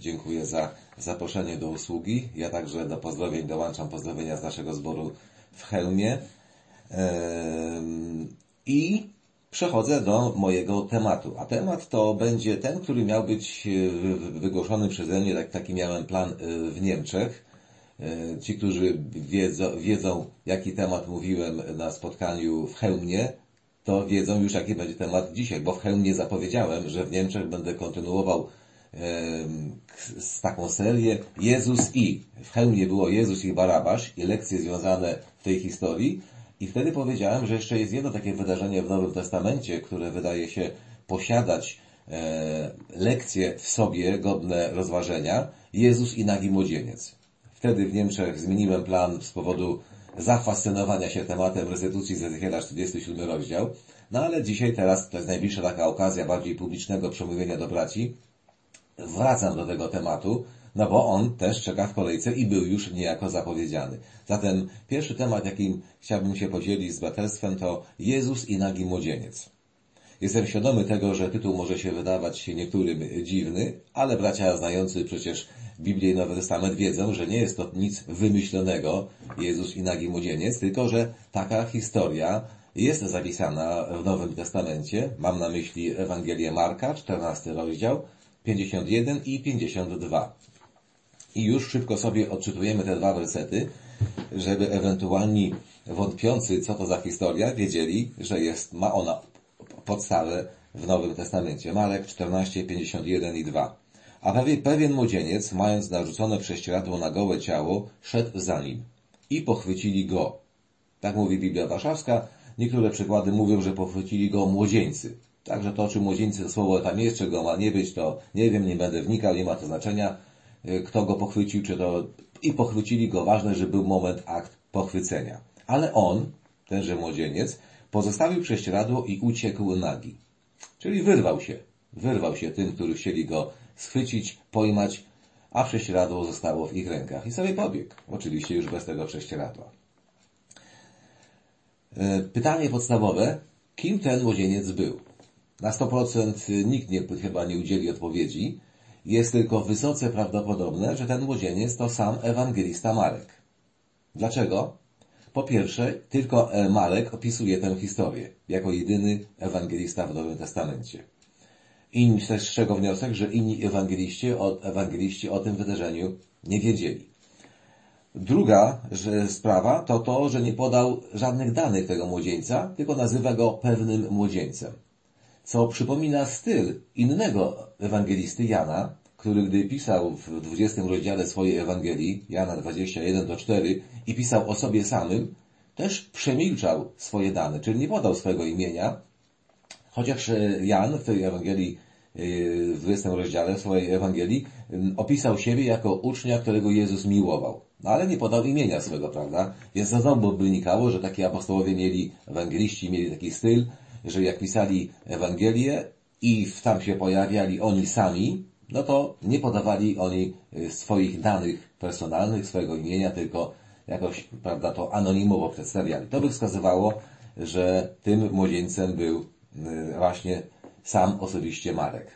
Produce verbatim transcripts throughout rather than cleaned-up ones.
dziękuję za zaproszenie do usługi. Ja także do pozdrowień dołączam pozdrowienia z naszego zboru w Chełmie. I przechodzę do mojego tematu. A temat to będzie ten, który miał być wygłoszony przeze mnie, tak, taki miałem plan w Niemczech. Ci, którzy wiedzą, wiedzą, jaki temat mówiłem na spotkaniu w Chełmie, to wiedzą już, jaki będzie temat dzisiaj, bo w Chełmie zapowiedziałem, że w Niemczech będę kontynuował z taką serię Jezus i. W Chełmie było Jezus i Barabasz i lekcje związane w tej historii. I wtedy powiedziałem, że jeszcze jest jedno takie wydarzenie w Nowym Testamencie, które wydaje się posiadać e, lekcje w sobie godne rozważenia. Jezus i nagi młodzieniec. Wtedy w Niemczech zmieniłem plan z powodu zafascynowania się tematem restytucji z Ezechiela czterdziesty siódmy rozdział. No ale dzisiaj, teraz, to jest najbliższa taka okazja bardziej publicznego przemówienia do braci. Wracam do tego tematu, no bo on też czeka w kolejce i był już niejako zapowiedziany. Zatem pierwszy temat, jakim chciałbym się podzielić z braterstwem, to Jezus i nagi młodzieniec. Jestem świadomy tego, że tytuł może się wydawać niektórym dziwny, ale bracia znający przecież Biblię i Nowy Testament wiedzą, że nie jest to nic wymyślonego, Jezus i nagi młodzieniec, tylko że taka historia jest zapisana w Nowym Testamencie. Mam na myśli Ewangelię Marka, czternasty rozdział, pięćdziesiąt jeden i pięćdziesiąt dwa. I już szybko sobie odczytujemy te dwa wersety, żeby ewentualni wątpiący, co to za historia, wiedzieli, że jest, ma ona podstawę w Nowym Testamencie. Marek czternaście, pięćdziesiąt jeden i dwa. A pewien młodzieniec, mając narzucone prześcieradło na gołe ciało, szedł za nim i pochwycili go. Tak mówi Biblia Warszawska. Niektóre przykłady mówią, że pochwycili go młodzieńcy. Także to, czy młodzieńcy to słowo tam jest, czego ma nie być, to nie wiem, nie będę wnikał, nie ma to znaczenia, kto go pochwycił, czy to... I pochwycili go, ważne, że był moment, akt pochwycenia. Ale on, tenże młodzieniec, pozostawił prześcieradło i uciekł nagi. Czyli wyrwał się. Wyrwał się tym, którzy chcieli go schwycić, pojmać, a prześcieradło zostało w ich rękach. I sobie pobiegł. Oczywiście już bez tego prześcieradła. Pytanie podstawowe. Kim ten młodzieniec był? Na sto procent nikt nie, chyba nie udzieli odpowiedzi. Jest tylko wysoce prawdopodobne, że ten młodzieniec to sam ewangelista Marek. Dlaczego? Po pierwsze, tylko Marek opisuje tę historię, jako jedyny ewangelista w Nowym Testamencie. Inni też z czego wniosek, że inni ewangeliści o, ewangeliści o tym wydarzeniu nie wiedzieli. Druga że sprawa to to, że nie podał żadnych danych tego młodzieńca, tylko nazywa go pewnym młodzieńcem. Co przypomina styl innego ewangelisty Jana, który gdy pisał w dwudziestym rozdziale swojej Ewangelii, Jana dwadzieścia jeden do czterech, i pisał o sobie samym, też przemilczał swoje dane, czyli nie podał swojego imienia, chociaż Jan w tej Ewangelii, w dwudziestym rozdziale swojej Ewangelii, opisał siebie jako ucznia, którego Jezus miłował. No ale nie podał imienia swego, prawda? Więc to znowu wynikało, że taki apostołowie mieli, ewangeliści mieli taki styl, że jak pisali Ewangelię i tam się pojawiali oni sami, no to nie podawali oni swoich danych personalnych, swojego imienia, tylko jakoś, prawda, to anonimowo przedstawiali. To by wskazywało, że tym młodzieńcem był właśnie sam osobiście Marek.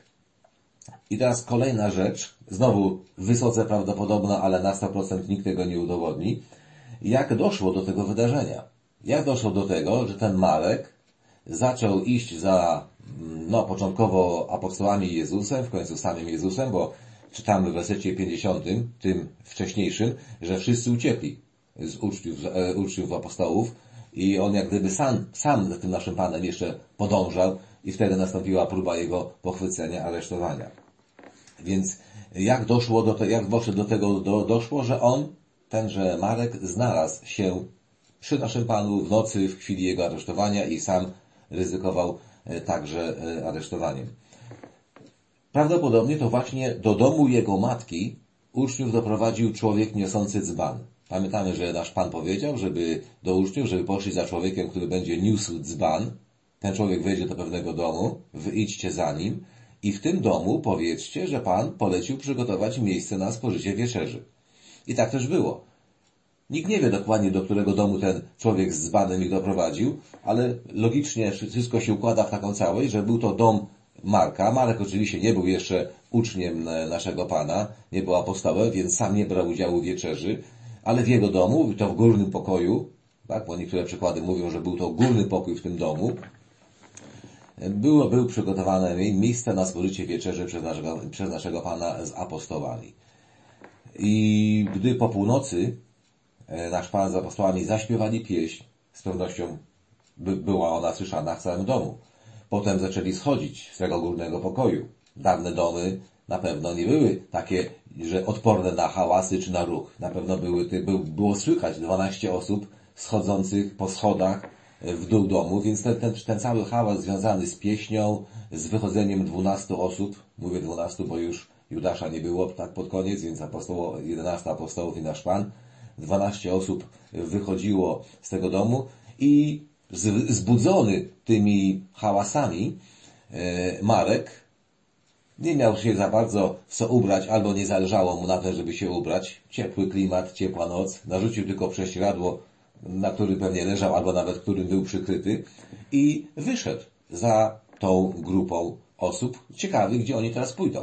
I teraz kolejna rzecz, znowu wysoce prawdopodobna, ale na sto procent nikt tego nie udowodni. Jak doszło do tego wydarzenia? Jak doszło do tego, że ten Marek zaczął iść za, no, początkowo apostołami Jezusem, w końcu samym Jezusem, bo czytamy w wersecie pięćdziesiątym, tym wcześniejszym, że wszyscy uciekli z uczniów, z uczniów apostołów i on jak gdyby sam, sam za tym naszym Panem jeszcze podążał i wtedy nastąpiła próba jego pochwycenia, aresztowania. Więc jak doszło do tego, jak doszło do tego do, doszło, że on, tenże Marek, znalazł się przy naszym Panu w nocy, w chwili jego aresztowania i sam ryzykował także aresztowaniem. Prawdopodobnie to właśnie do domu jego matki uczniów doprowadził człowiek niosący dzban. Pamiętamy, że nasz Pan powiedział, żeby do uczniów, żeby poszli za człowiekiem, który będzie niósł dzban. Ten człowiek wejdzie do pewnego domu, wy idźcie za nim i w tym domu powiedzcie, że Pan polecił przygotować miejsce na spożycie wieczerzy. I tak też było. Nikt nie wie dokładnie, do którego domu ten człowiek z dzbanem ich doprowadził, ale logicznie wszystko się układa w taką całość, że był to dom Marka. Marek oczywiście nie był jeszcze uczniem naszego Pana, nie był apostołem, więc sam nie brał udziału w wieczerzy, ale w jego domu, to w górnym pokoju, tak, bo niektóre przykłady mówią, że był to górny pokój w tym domu, było, był przygotowane miejsce na spożycie wieczerzy przez naszego, przez naszego Pana z apostołami. I gdy po północy nasz Pan z apostołami zaśpiewali pieśń, z pewnością by, była ona słyszana w całym domu. Potem zaczęli schodzić z tego górnego pokoju. Dawne domy na pewno nie były takie, że odporne na hałasy czy na ruch. Na pewno były, by, było słychać dwanaście osób schodzących po schodach w dół domu, więc ten, ten, ten cały hałas związany z pieśnią, z wychodzeniem dwunastu osób, mówię dwunastu, bo już Judasza nie było tak pod koniec, więc apostoło, jedenastu apostołów i nasz Pan, dwanaście osób wychodziło z tego domu i zbudzony tymi hałasami Marek nie miał się za bardzo w co ubrać, albo nie zależało mu na to, żeby się ubrać. Ciepły klimat, ciepła noc, narzucił tylko prześcieradło, na którym pewnie leżał, albo nawet którym był przykryty i wyszedł za tą grupą osób, ciekawy, gdzie oni teraz pójdą.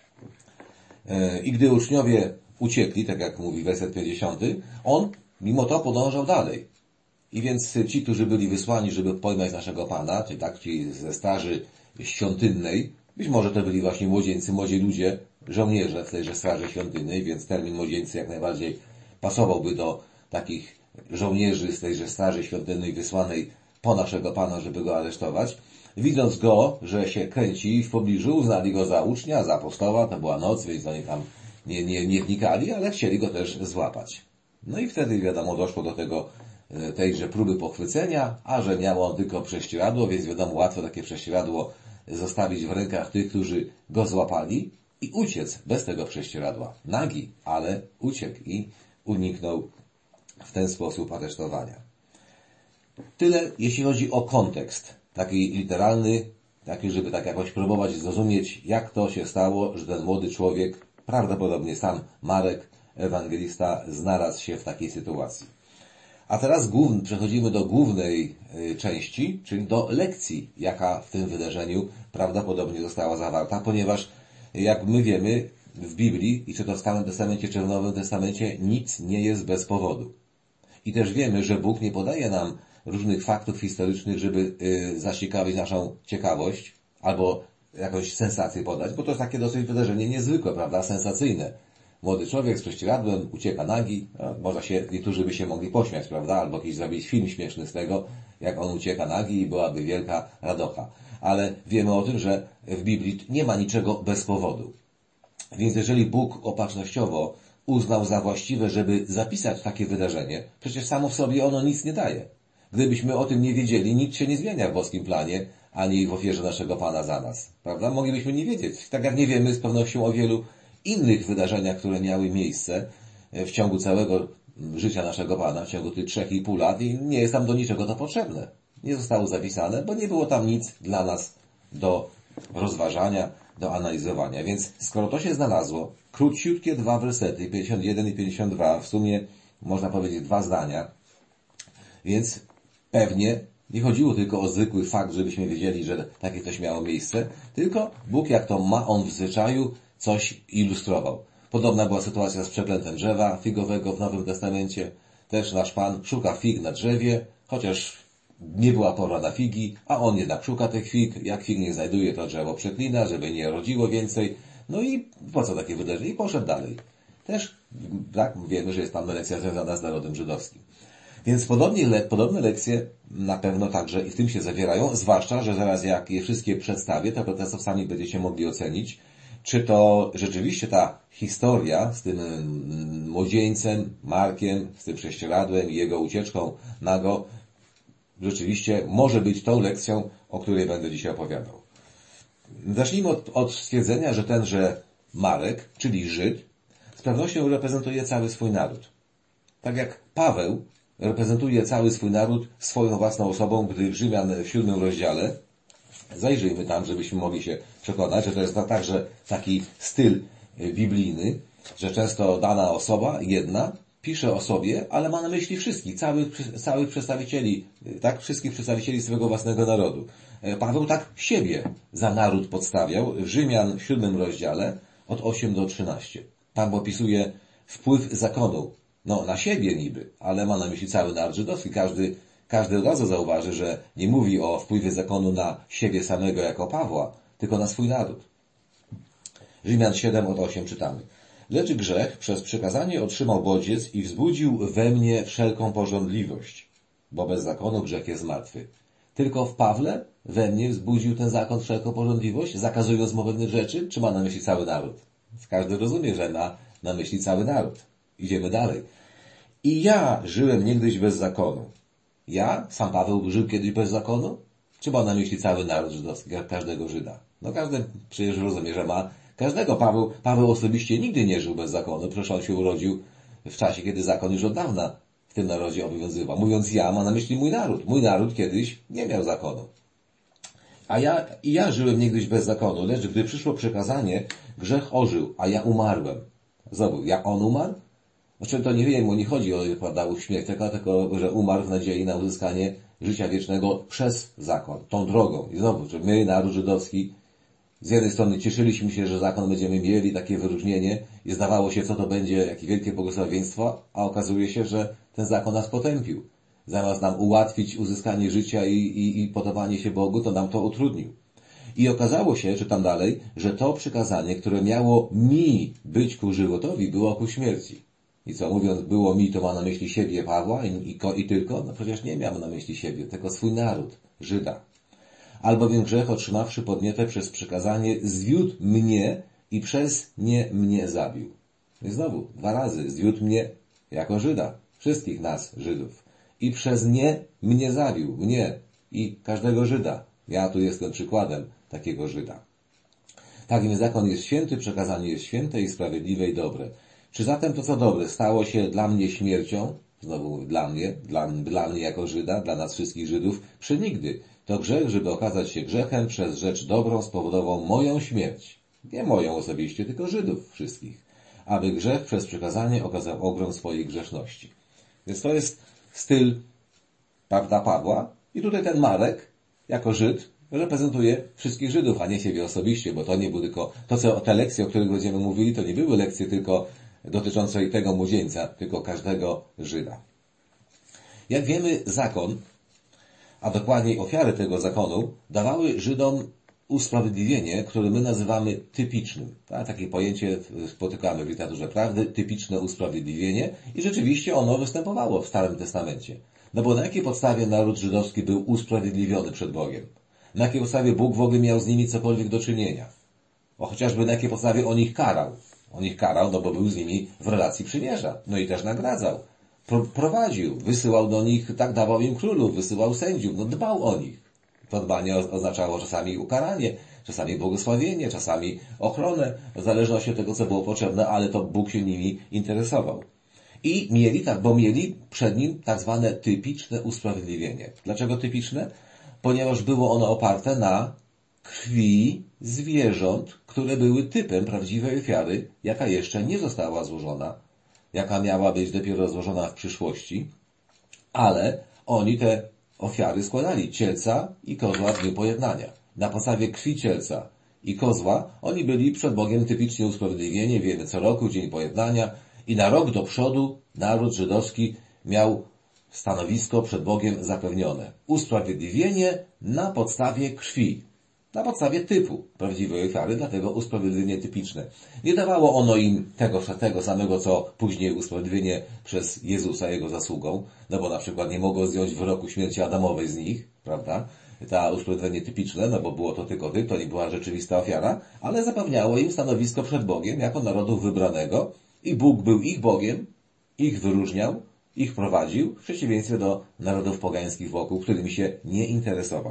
I gdy uczniowie uciekli, tak jak mówi werset pięćdziesiąty, on mimo to podążał dalej. I więc ci, którzy byli wysłani, żeby pojmać naszego Pana, czyli tak ci ze straży świątynnej, być może to byli właśnie młodzieńcy, młodzi ludzie, żołnierze w tejże straży świątynnej, więc termin młodzieńcy jak najbardziej pasowałby do takich żołnierzy z tejże straży świątynnej wysłanej po naszego Pana, żeby go aresztować. Widząc go, że się kręci w pobliżu, uznali go za ucznia, za apostoła, to była noc, więc oni tam nie, nie, nie wnikali, ale chcieli go też złapać. No i wtedy, wiadomo, doszło do tego, tejże próby pochwycenia, a że miało on tylko prześcieradło, więc wiadomo, łatwo takie prześcieradło zostawić w rękach tych, którzy go złapali i uciec bez tego prześcieradła. Nagi, ale uciekł i uniknął w ten sposób aresztowania. Tyle, jeśli chodzi o kontekst, taki literalny, taki, żeby tak jakoś próbować zrozumieć, jak to się stało, że ten młody człowiek, prawdopodobnie sam Marek, ewangelista, znalazł się w takiej sytuacji. A teraz główny, przechodzimy do głównej y, części, czyli do lekcji, jaka w tym wydarzeniu prawdopodobnie została zawarta, ponieważ, jak my wiemy, w Biblii, i czy to w Starym Testamencie, czy w Nowym Testamencie, nic nie jest bez powodu. I też wiemy, że Bóg nie podaje nam różnych faktów historycznych, żeby y, zaciekawić naszą ciekawość, albo jakąś sensację podać, bo to jest takie dosyć wydarzenie niezwykłe, prawda, sensacyjne. Młody człowiek z prześcieradłem ucieka nagi, no, można się, niektórzy by się mogli pośmiać, prawda, albo jakiś zrobić film śmieszny z tego, jak on ucieka nagi i byłaby wielka radocha. Ale wiemy o tym, że w Biblii nie ma niczego bez powodu. Więc jeżeli Bóg opatrznościowo uznał za właściwe, żeby zapisać takie wydarzenie, przecież samo w sobie ono nic nie daje. Gdybyśmy o tym nie wiedzieli, nic się nie zmienia w boskim planie, ani w ofierze naszego Pana za nas, prawda? Moglibyśmy nie wiedzieć. Tak jak nie wiemy z pewnością o wielu innych wydarzeniach, które miały miejsce w ciągu całego życia naszego Pana, w ciągu tych trzech i pół lat i nie jest tam do niczego to potrzebne. Nie zostało zapisane, bo nie było tam nic dla nas do rozważania, do analizowania. Więc skoro to się znalazło, króciutkie dwa wersety, pięćdziesiąt jeden i pięćdziesiąt dwa, w sumie można powiedzieć dwa zdania, więc pewnie nie chodziło tylko o zwykły fakt, żebyśmy wiedzieli, że takie coś miało miejsce, tylko Bóg, jak to ma on w zwyczaju, coś ilustrował. Podobna była sytuacja z przeklętem drzewa figowego w Nowym Testamencie. Też nasz Pan szuka fig na drzewie, chociaż nie była pora na figi, a on jednak szuka tych fig. Jak fig nie znajduje, to drzewo przeklina, żeby nie rodziło więcej. No i po co takie wydarzenie? I poszedł dalej. Też, tak, wiemy, że jest tam lekcja związana z narodem żydowskim. Więc podobnie, podobne lekcje na pewno także i w tym się zawierają, zwłaszcza, że zaraz jak je wszystkie przedstawię, to protesto sami będziecie mogli ocenić, czy to rzeczywiście ta historia z tym młodzieńcem, Markiem, z tym prześcieradłem i jego ucieczką nago, rzeczywiście może być tą lekcją, o której będę dzisiaj opowiadał. Zacznijmy od, od stwierdzenia, że tenże Marek, czyli Żyd, z pewnością reprezentuje cały swój naród. Tak jak Paweł reprezentuje cały swój naród swoją własną osobą, gdy w Rzymian w siódmym rozdziale, zajrzyjmy tam, żebyśmy mogli się przekonać, że to jest także taki styl biblijny, że często dana osoba, jedna, pisze o sobie, ale ma na myśli wszystkich, całych, całych przedstawicieli, tak, wszystkich przedstawicieli swojego własnego narodu. Paweł tak siebie za naród podstawiał w Rzymian w siódmym rozdziale od ósmego do trzynastego. Tam opisuje wpływ zakonu, no na siebie niby, ale ma na myśli cały naród żydowski. Każdy, każdy od razu zauważy, że nie mówi o wpływie zakonu na siebie samego jako Pawła, tylko na swój naród. Rzymian siedem od ósmego czytamy. Lecz grzech przez przykazanie otrzymał bodziec i wzbudził we mnie wszelką pożądliwość, bo bez zakonu grzech jest martwy. Tylko w Pawle we mnie wzbudził ten zakon wszelką pożądliwość, zakazując mu pewnych rzeczy, czy ma na myśli cały naród? Każdy rozumie, że ma na myśli cały naród. Idziemy dalej. I ja żyłem niegdyś bez zakonu. Ja, sam Paweł, żył kiedyś bez zakonu? Czy ma na myśli cały naród żydowski, każdego Żyda? No każdy przecież rozumie, że ma każdego. Paweł, Paweł osobiście nigdy nie żył bez zakonu, przecież on się urodził w czasie, kiedy zakon już od dawna w tym narodzie obowiązywał. Mówiąc ja, ma na myśli mój naród. Mój naród kiedyś nie miał zakonu. A ja, i ja żyłem niegdyś bez zakonu, lecz gdy przyszło przekazanie, grzech ożył, a ja umarłem. Znowu, ja on umarł? Znaczy to nie wiem, bo nie chodzi o prawda, śmierć, tylko że umarł w nadziei na uzyskanie życia wiecznego przez zakon, tą drogą. I znowu, że my, naród żydowski, z jednej strony cieszyliśmy się, że zakon będziemy mieli, takie wyróżnienie i zdawało się, co to będzie, jakie wielkie błogosławieństwo, a okazuje się, że ten zakon nas potępił. Zamiast nam ułatwić uzyskanie życia i, i, i podobanie się Bogu, to nam to utrudnił. I okazało się, czytam dalej, że to przykazanie, które miało mi być ku żywotowi, było ku śmierci. I co, mówiąc było mi, to ma na myśli siebie Pawła i, i, i tylko? No przecież nie miał na myśli siebie, tylko swój naród, Żyda. Albowiem grzech otrzymawszy podnietę przez przykazanie zwiódł mnie i przez nie mnie zabił. I znowu, dwa razy, zwiódł mnie jako Żyda, wszystkich nas, Żydów. I przez nie mnie zabił, mnie i każdego Żyda. Ja tu jestem przykładem takiego Żyda. Tak więc zakon jest święty, przekazanie jest święte i sprawiedliwe i dobre. Czy zatem to, co dobre, stało się dla mnie śmiercią? Znowu mówię, dla mnie, dla, dla mnie jako Żyda, dla nas wszystkich Żydów? Przenigdy. To grzech, żeby okazać się grzechem, przez rzecz dobrą spowodował moją śmierć. Nie moją osobiście, tylko Żydów wszystkich. Aby grzech przez przekazanie okazał ogrom swojej grzeszności. Więc to jest styl, prawda, Pawła. I tutaj ten Marek, jako Żyd, reprezentuje wszystkich Żydów, a nie siebie osobiście, bo to nie było tylko, to co, te lekcje, o których będziemy mówili, to nie były lekcje tylko dotyczące tego młodzieńca, tylko każdego Żyda. Jak wiemy, zakon, a dokładniej ofiary tego zakonu, dawały Żydom usprawiedliwienie, które my nazywamy typicznym. Tak? Takie pojęcie spotykamy w literaturze prawdy, typiczne usprawiedliwienie i rzeczywiście ono występowało w Starym Testamencie. No bo na jakiej podstawie naród żydowski był usprawiedliwiony przed Bogiem? Na jakiej podstawie Bóg w ogóle miał z nimi cokolwiek do czynienia? O chociażby na jakiej podstawie on ich karał? On ich karał, no bo był z nimi w relacji przymierza. No i też nagradzał. Pro, prowadził, wysyłał do nich, tak dawał im królów, wysyłał sędziów, no dbał o nich. To dbanie oznaczało czasami ukaranie, czasami błogosławienie, czasami ochronę, w zależności od tego, co było potrzebne, ale to Bóg się nimi interesował. I mieli, tak, bo mieli przed nim tak zwane typiczne usprawiedliwienie. Dlaczego typiczne? Ponieważ było ono oparte na krwi zwierząt, które były typem prawdziwej ofiary, jaka jeszcze nie została złożona, jaka miała być dopiero złożona w przyszłości, ale oni te ofiary składali, cielca i kozła w dniu pojednania. Na podstawie krwi cielca i kozła oni byli przed Bogiem typicznie usprawiedliwieni, wiemy, co roku, dzień pojednania i na rok do przodu naród żydowski miał stanowisko przed Bogiem zapewnione. Usprawiedliwienie na podstawie krwi. Na podstawie typu prawdziwej ofiary, dlatego usprawiedliwienie typiczne. Nie dawało ono im tego, tego samego, co później usprawiedliwienie przez Jezusa, Jego zasługą, no bo na przykład nie mogło zdjąć wyroku śmierci Adamowej z nich, prawda? Ta usprawiedliwienie typiczne, no bo było to tylko typ, to nie była rzeczywista ofiara, ale zapewniało im stanowisko przed Bogiem jako narodu wybranego i Bóg był ich Bogiem, ich wyróżniał, ich prowadził, w przeciwieństwie do narodów pogańskich wokół, którymi się nie interesował.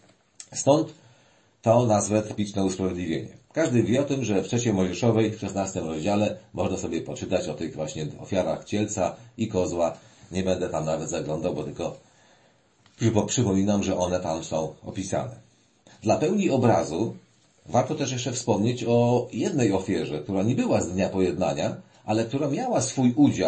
Stąd to nazwę typiczne usprawiedliwienie. Każdy wie o tym, że w trzeciej Mojżeszowej, w szesnastym rozdziale, można sobie poczytać o tych właśnie ofiarach cielca i kozła. Nie będę tam nawet zaglądał, bo tylko przypominam, że one tam są opisane. Dla pełni obrazu warto też jeszcze wspomnieć o jednej ofierze, która nie była z dnia pojednania, ale która miała swój udział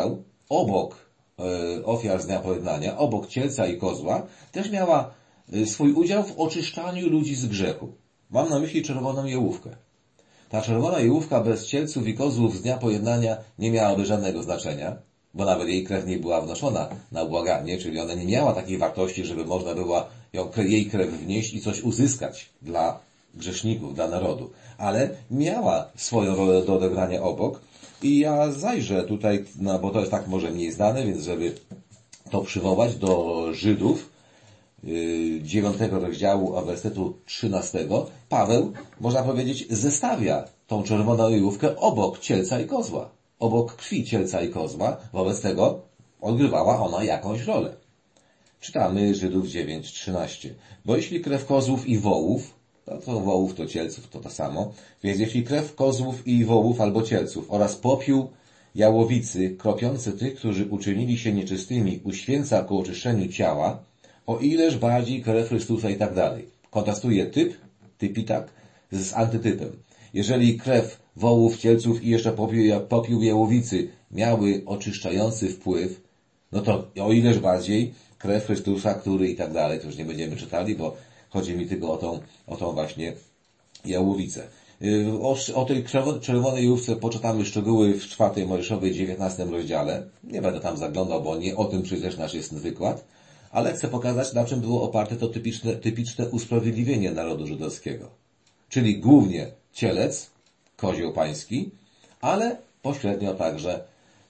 obok e, ofiar z dnia pojednania, obok cielca i kozła, też miała e, swój udział w oczyszczaniu ludzi z grzechu. Mam na myśli czerwoną jałówkę. Ta czerwona jałówka bez cielców i kozłów z dnia pojednania nie miałaby żadnego znaczenia, bo nawet jej krew nie była wnoszona na ubłaganie, czyli ona nie miała takiej wartości, żeby można było ją, jej krew wnieść i coś uzyskać dla grzeszników, dla narodu. Ale miała swoją rolę do odegrania obok i ja zajrzę tutaj, no bo to jest tak może mniej znane, więc żeby to przywołać do Żydów, dziewiątego rozdziału, a wersetu trzynastego, Paweł, można powiedzieć, zestawia tą czerwoną jałówkę obok cielca i kozła. Obok krwi cielca i kozła, wobec tego odgrywała ona jakąś rolę. Czytamy Żydów dziewięć trzynaście. Bo jeśli krew kozłów i wołów, to, to wołów to cielców to to samo, więc jeśli krew kozłów i wołów albo cielców oraz popiół jałowicy kropiący tych, którzy uczynili się nieczystymi, uświęca ku oczyszczeniu ciała, o ileż bardziej krew Chrystusa i tak dalej. Kontrastuje typ, typitak, z antytypem. Jeżeli krew wołów, cielców i jeszcze popiół, popiół jałowicy miały oczyszczający wpływ, no to o ileż bardziej krew Chrystusa, który i tak dalej, to już nie będziemy czytali, bo chodzi mi tylko o tą, o tą właśnie jałowicę. O, o tej czerwonej jałówce poczytamy szczegóły w czwartej Mojżeszowej, dziewiętnastym rozdziale. Nie będę tam zaglądał, bo nie o tym przecież nasz jest wykład, ale chcę pokazać, na czym było oparte to typiczne, typiczne usprawiedliwienie narodu żydowskiego. Czyli głównie cielec, kozioł pański, ale pośrednio także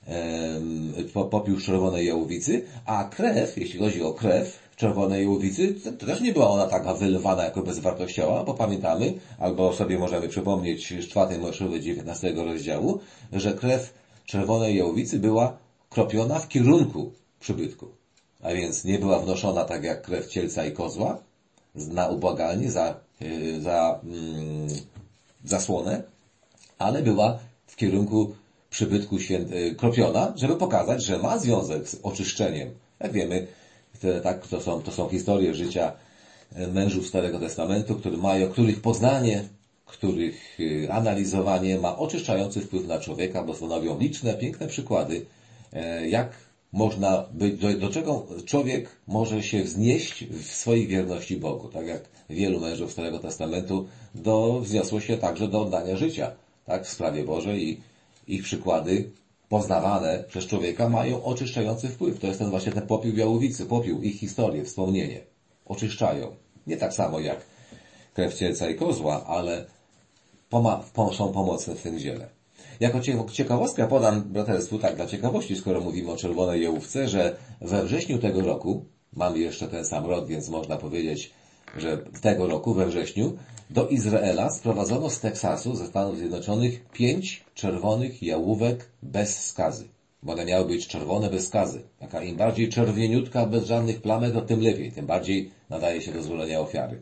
e, popiół czerwonej jałowicy, a krew, jeśli chodzi o krew czerwonej jałowicy, to też nie była ona taka wylewana jako bezwartościowa, bo pamiętamy, albo sobie możemy przypomnieć z czwartej Mojżeszowej dziewiętnastego rozdziału, że krew czerwonej jałowicy była kropiona w kierunku przybytku. A więc nie była wnoszona tak jak krew cielca i kozła na ubłagalnie, za, za mm, zasłonę, ale była w kierunku przybytku święty, kropiona, żeby pokazać, że ma związek z oczyszczeniem. Jak wiemy, te, tak, to są, to są historie życia mężów Starego Testamentu, które mają, których poznanie, których analizowanie ma oczyszczający wpływ na człowieka, bo stanowią liczne, piękne przykłady, jak można być, do, do czego człowiek może się wznieść w swojej wierności Bogu. Tak jak wielu mężów Starego Testamentu do, wzniosło się także do oddania życia, tak, w sprawie Bożej i ich przykłady poznawane przez człowieka mają oczyszczający wpływ. To jest ten właśnie ten popiół jałowicy, popiół, ich historię, wspomnienie. Oczyszczają. Nie tak samo jak krew cielca i kozła, ale poma- pom- są pomocne w tym dziele. Jako ciekawostkę podam braterstwu, tak dla ciekawości, skoro mówimy o czerwonej jałówce, że we wrześniu tego roku, mamy jeszcze ten sam rok, więc można powiedzieć, że tego roku, we wrześniu, do Izraela sprowadzono z Teksasu, ze Stanów Zjednoczonych, pięć czerwonych jałówek bez skazy. Bo one miały być czerwone bez skazy. Taka im bardziej czerwieniutka, bez żadnych plamek, to tym lepiej. Tym bardziej nadaje się do złożenia ofiary.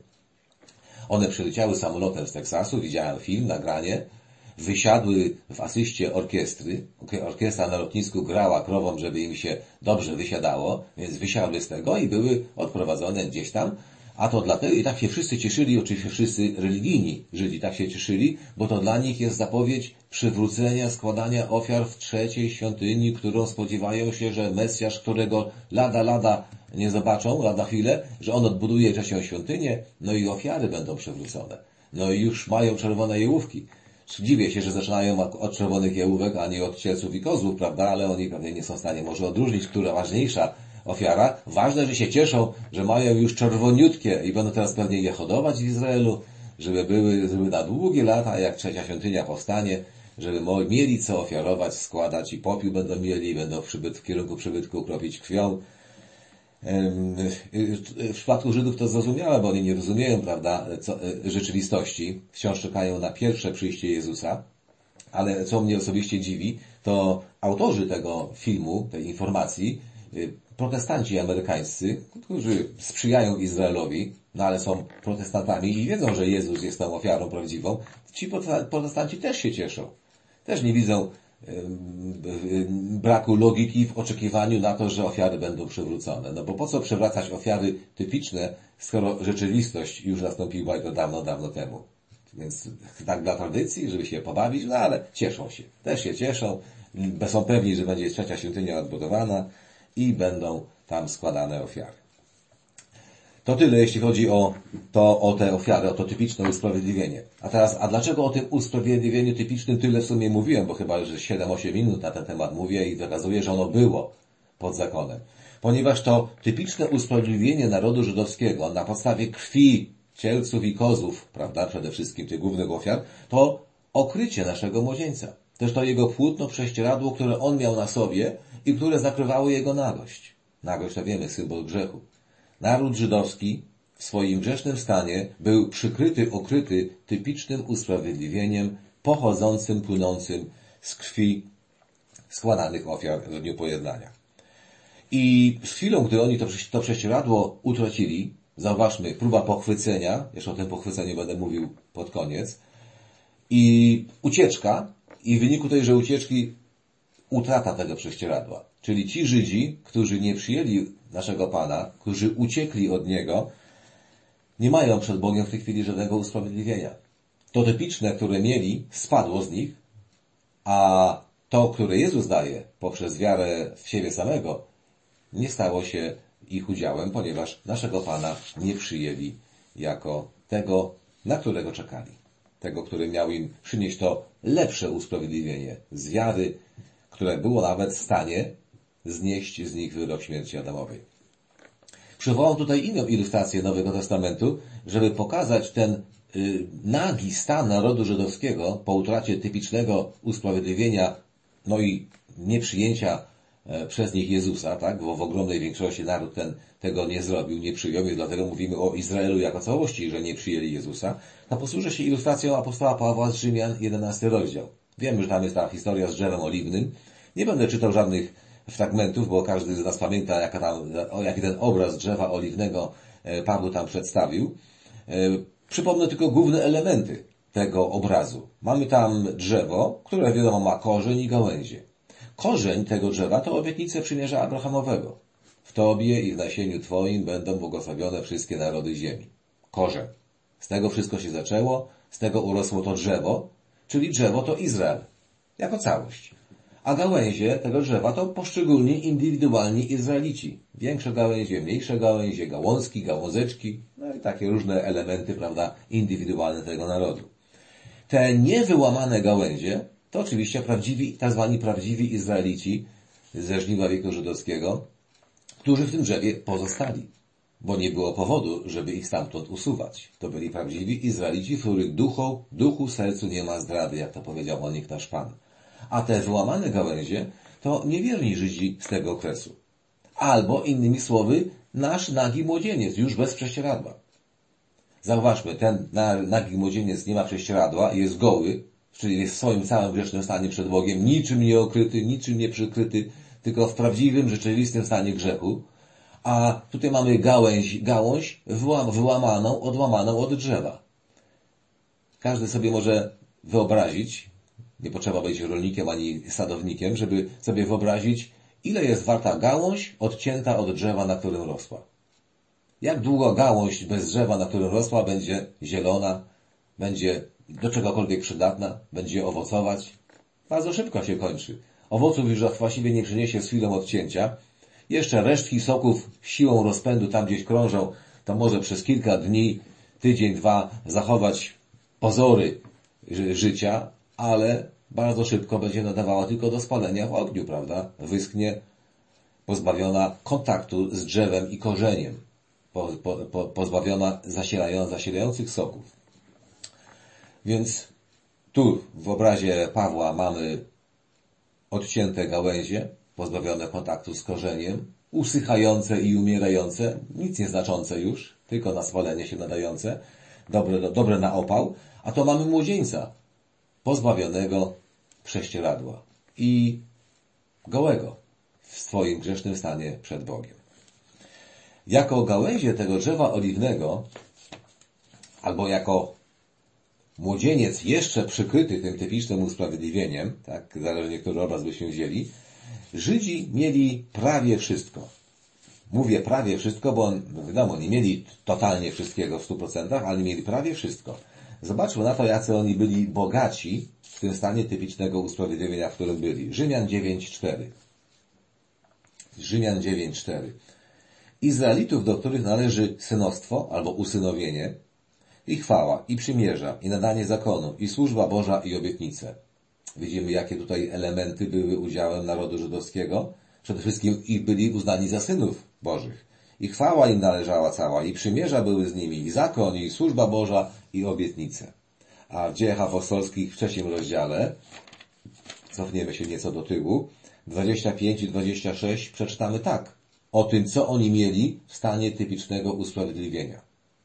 One przyleciały samolotem z Teksasu, widziałem film, nagranie, wysiadły w asyście orkiestry. Orkiestra na lotnisku grała krowom, żeby im się dobrze wysiadało, więc wysiadły z tego i były odprowadzone gdzieś tam. A to dlatego, i tak się wszyscy cieszyli, oczywiście wszyscy religijni Żydzi tak się cieszyli, bo to dla nich jest zapowiedź przywrócenia, składania ofiar w trzeciej świątyni, którą spodziewają się, że Mesjasz, którego lada, lada nie zobaczą, lada chwilę, że on odbuduje trzecią świątynię, no i ofiary będą przywrócone. No i już mają czerwone jałówki. Dziwię się, że zaczynają od czerwonych jałówek, a nie od cielców i kozłów, prawda, ale oni pewnie nie są w stanie może odróżnić, która ważniejsza ofiara. Ważne, że się cieszą, że mają już czerwoniutkie i będą teraz pewnie je hodować w Izraelu, żeby były, żeby na długie lata, jak trzecia świątynia powstanie, żeby mieli co ofiarować, składać i popiół będą mieli, będą w, przybyt, w kierunku przybytku ukropić krwią. W przypadku Żydów to zrozumiałe, bo oni nie rozumieją, prawda, co, rzeczywistości. Wciąż czekają na pierwsze przyjście Jezusa. Ale co mnie osobiście dziwi, to autorzy tego filmu, tej informacji, protestanci amerykańscy, którzy sprzyjają Izraelowi, no ale są protestantami i wiedzą, że Jezus jest tą ofiarą prawdziwą, ci protestanci też się cieszą. Też nie widzą braku logiki w oczekiwaniu na to, że ofiary będą przywrócone. No bo po co przywracać ofiary typiczne, skoro rzeczywistość już nastąpiła i to dawno, dawno temu. Więc tak dla tradycji, żeby się pobawić, no ale cieszą się. Też się cieszą. Są pewni, że będzie trzecia świątynia odbudowana i będą tam składane ofiary. To tyle, jeśli chodzi o, to, o te ofiary, o to typiczne usprawiedliwienie. A teraz, a dlaczego o tym usprawiedliwieniu typicznym tyle w sumie mówiłem, bo chyba już siedem osiem minut na ten temat mówię i wykazuję, że ono było pod zakonem. Ponieważ to typiczne usprawiedliwienie narodu żydowskiego na podstawie krwi cielców i kozłów, prawda, przede wszystkim tych głównych ofiar, to okrycie naszego młodzieńca. Też to jego płótno prześcieradło, które on miał na sobie i które zakrywało jego nagość. Nagość to wiemy, symbol grzechu. Naród żydowski w swoim grzesznym stanie był przykryty, okryty typicznym usprawiedliwieniem pochodzącym, płynącym z krwi składanych ofiar w dniu pojednania. I z chwilą, gdy oni to, to prześcieradło utracili, zauważmy, próba pochwycenia, jeszcze o tym pochwyceniu będę mówił pod koniec, i ucieczka, i w wyniku tejże ucieczki utrata tego prześcieradła. Czyli ci Żydzi, którzy nie przyjęli naszego Pana, którzy uciekli od Niego, nie mają przed Bogiem w tej chwili żadnego usprawiedliwienia. To typiczne, które mieli, spadło z nich, a to, które Jezus daje poprzez wiarę w siebie samego, nie stało się ich udziałem, ponieważ naszego Pana nie przyjęli jako tego, na którego czekali. Tego, który miał im przynieść to lepsze usprawiedliwienie z wiary, które było nawet w stanie znieść z nich wyrok śmierci Adamowej. Przywołam tutaj inną ilustrację Nowego Testamentu, żeby pokazać ten y, nagi stan narodu żydowskiego po utracie typicznego usprawiedliwienia, no i nieprzyjęcia e, przez nich Jezusa, tak? Bo w ogromnej większości naród ten tego nie zrobił, nie przyjął i dlatego mówimy o Izraelu jako całości, że nie przyjęli Jezusa. To posłużę się ilustracją apostoła Pawła z Rzymian, jedenasty rozdział. Wiemy, że tam jest ta historia z drzewem oliwnym. Nie będę czytał żadnych fragmentów, bo każdy z nas pamięta, jaka tam, o jaki ten obraz drzewa oliwnego Paweł tam przedstawił. Przypomnę tylko główne elementy tego obrazu. Mamy tam drzewo, które wiadomo ma korzeń i gałęzie. Korzeń tego drzewa to obietnice przymierza Abrahamowego. W Tobie i w nasieniu Twoim będą błogosławione wszystkie narody ziemi. Korzeń. Z tego wszystko się zaczęło, z tego urosło to drzewo, czyli drzewo to Izrael, jako całość. A gałęzie tego drzewa to poszczególni, indywidualni Izraelici. Większe gałęzie, mniejsze gałęzie, gałązki, gałązeczki, no i takie różne elementy, prawda, indywidualne tego narodu. Te niewyłamane gałęzie to oczywiście prawdziwi, tak zwani prawdziwi Izraelici ze żniwa wieku żydowskiego, którzy w tym drzewie pozostali, bo nie było powodu, żeby ich stamtąd usuwać. To byli prawdziwi Izraelici, w których duchu, duchu, sercu nie ma zdrady, jak to powiedział o nich nasz Pan. A te wyłamane gałęzie to niewierni Żydzi z tego okresu. Albo, innymi słowy, nasz nagi młodzieniec, już bez prześcieradła. Zauważmy, ten nagi młodzieniec nie ma prześcieradła, jest goły, czyli jest w swoim całym grzesznym stanie przed Bogiem, niczym nie okryty, niczym nie przykryty, tylko w prawdziwym, rzeczywistym stanie grzechu. A tutaj mamy gałęź, gałąź wyłamaną, odłamaną od drzewa. Każdy sobie może wyobrazić, nie potrzeba być rolnikiem ani sadownikiem, żeby sobie wyobrazić, ile jest warta gałąź odcięta od drzewa, na którym rosła. Jak długo gałąź bez drzewa, na którym rosła, będzie zielona, będzie do czegokolwiek przydatna, będzie owocować? Bardzo szybko się kończy. Owoców już właściwie nie przyniesie z chwilą odcięcia. Jeszcze resztki soków siłą rozpędu tam gdzieś krążą, to może przez kilka dni, tydzień, dwa zachować pozory życia, ale bardzo szybko będzie nadawała tylko do spalenia w ogniu, prawda? Wyschnie, pozbawiona kontaktu z drzewem i korzeniem, po, po, po, pozbawiona zasilając, zasilających soków. Więc tu w obrazie Pawła mamy odcięte gałęzie, pozbawione kontaktu z korzeniem, usychające i umierające, nic nieznaczące już, tylko na spalenie się nadające, dobre, dobre na opał, a to mamy młodzieńca, pozbawionego prześcieradła i gołego w swoim grzesznym stanie przed Bogiem. Jako gałęzie tego drzewa oliwnego, albo jako młodzieniec jeszcze przykryty tym typicznym usprawiedliwieniem, tak, zależnie który obraz byśmy wzięli, Żydzi mieli prawie wszystko. Mówię prawie wszystko, bo wiadomo, nie mieli totalnie wszystkiego w stu procentach, ale mieli prawie wszystko. Zobaczmy na to, jacy oni byli bogaci w tym stanie typicznego usprawiedliwienia, w którym byli. Rzymian dziewięć, cztery. Rzymian dziewięć, cztery. Izraelitów, do których należy synostwo albo usynowienie, i chwała, i przymierza, i nadanie zakonu, i służba Boża, i obietnice. Widzimy, jakie tutaj elementy były udziałem narodu żydowskiego. Przede wszystkim ich byli uznani za synów Bożych. I chwała im należała cała, i przymierza były z nimi, i zakon, i służba Boża, i obietnice. A w Dziejach Apostolskich w trzecim rozdziale, cofniemy się nieco do tyłu, dwadzieścia pięć i dwadzieścia sześć przeczytamy tak. O tym, co oni mieli w stanie typicznego usprawiedliwienia.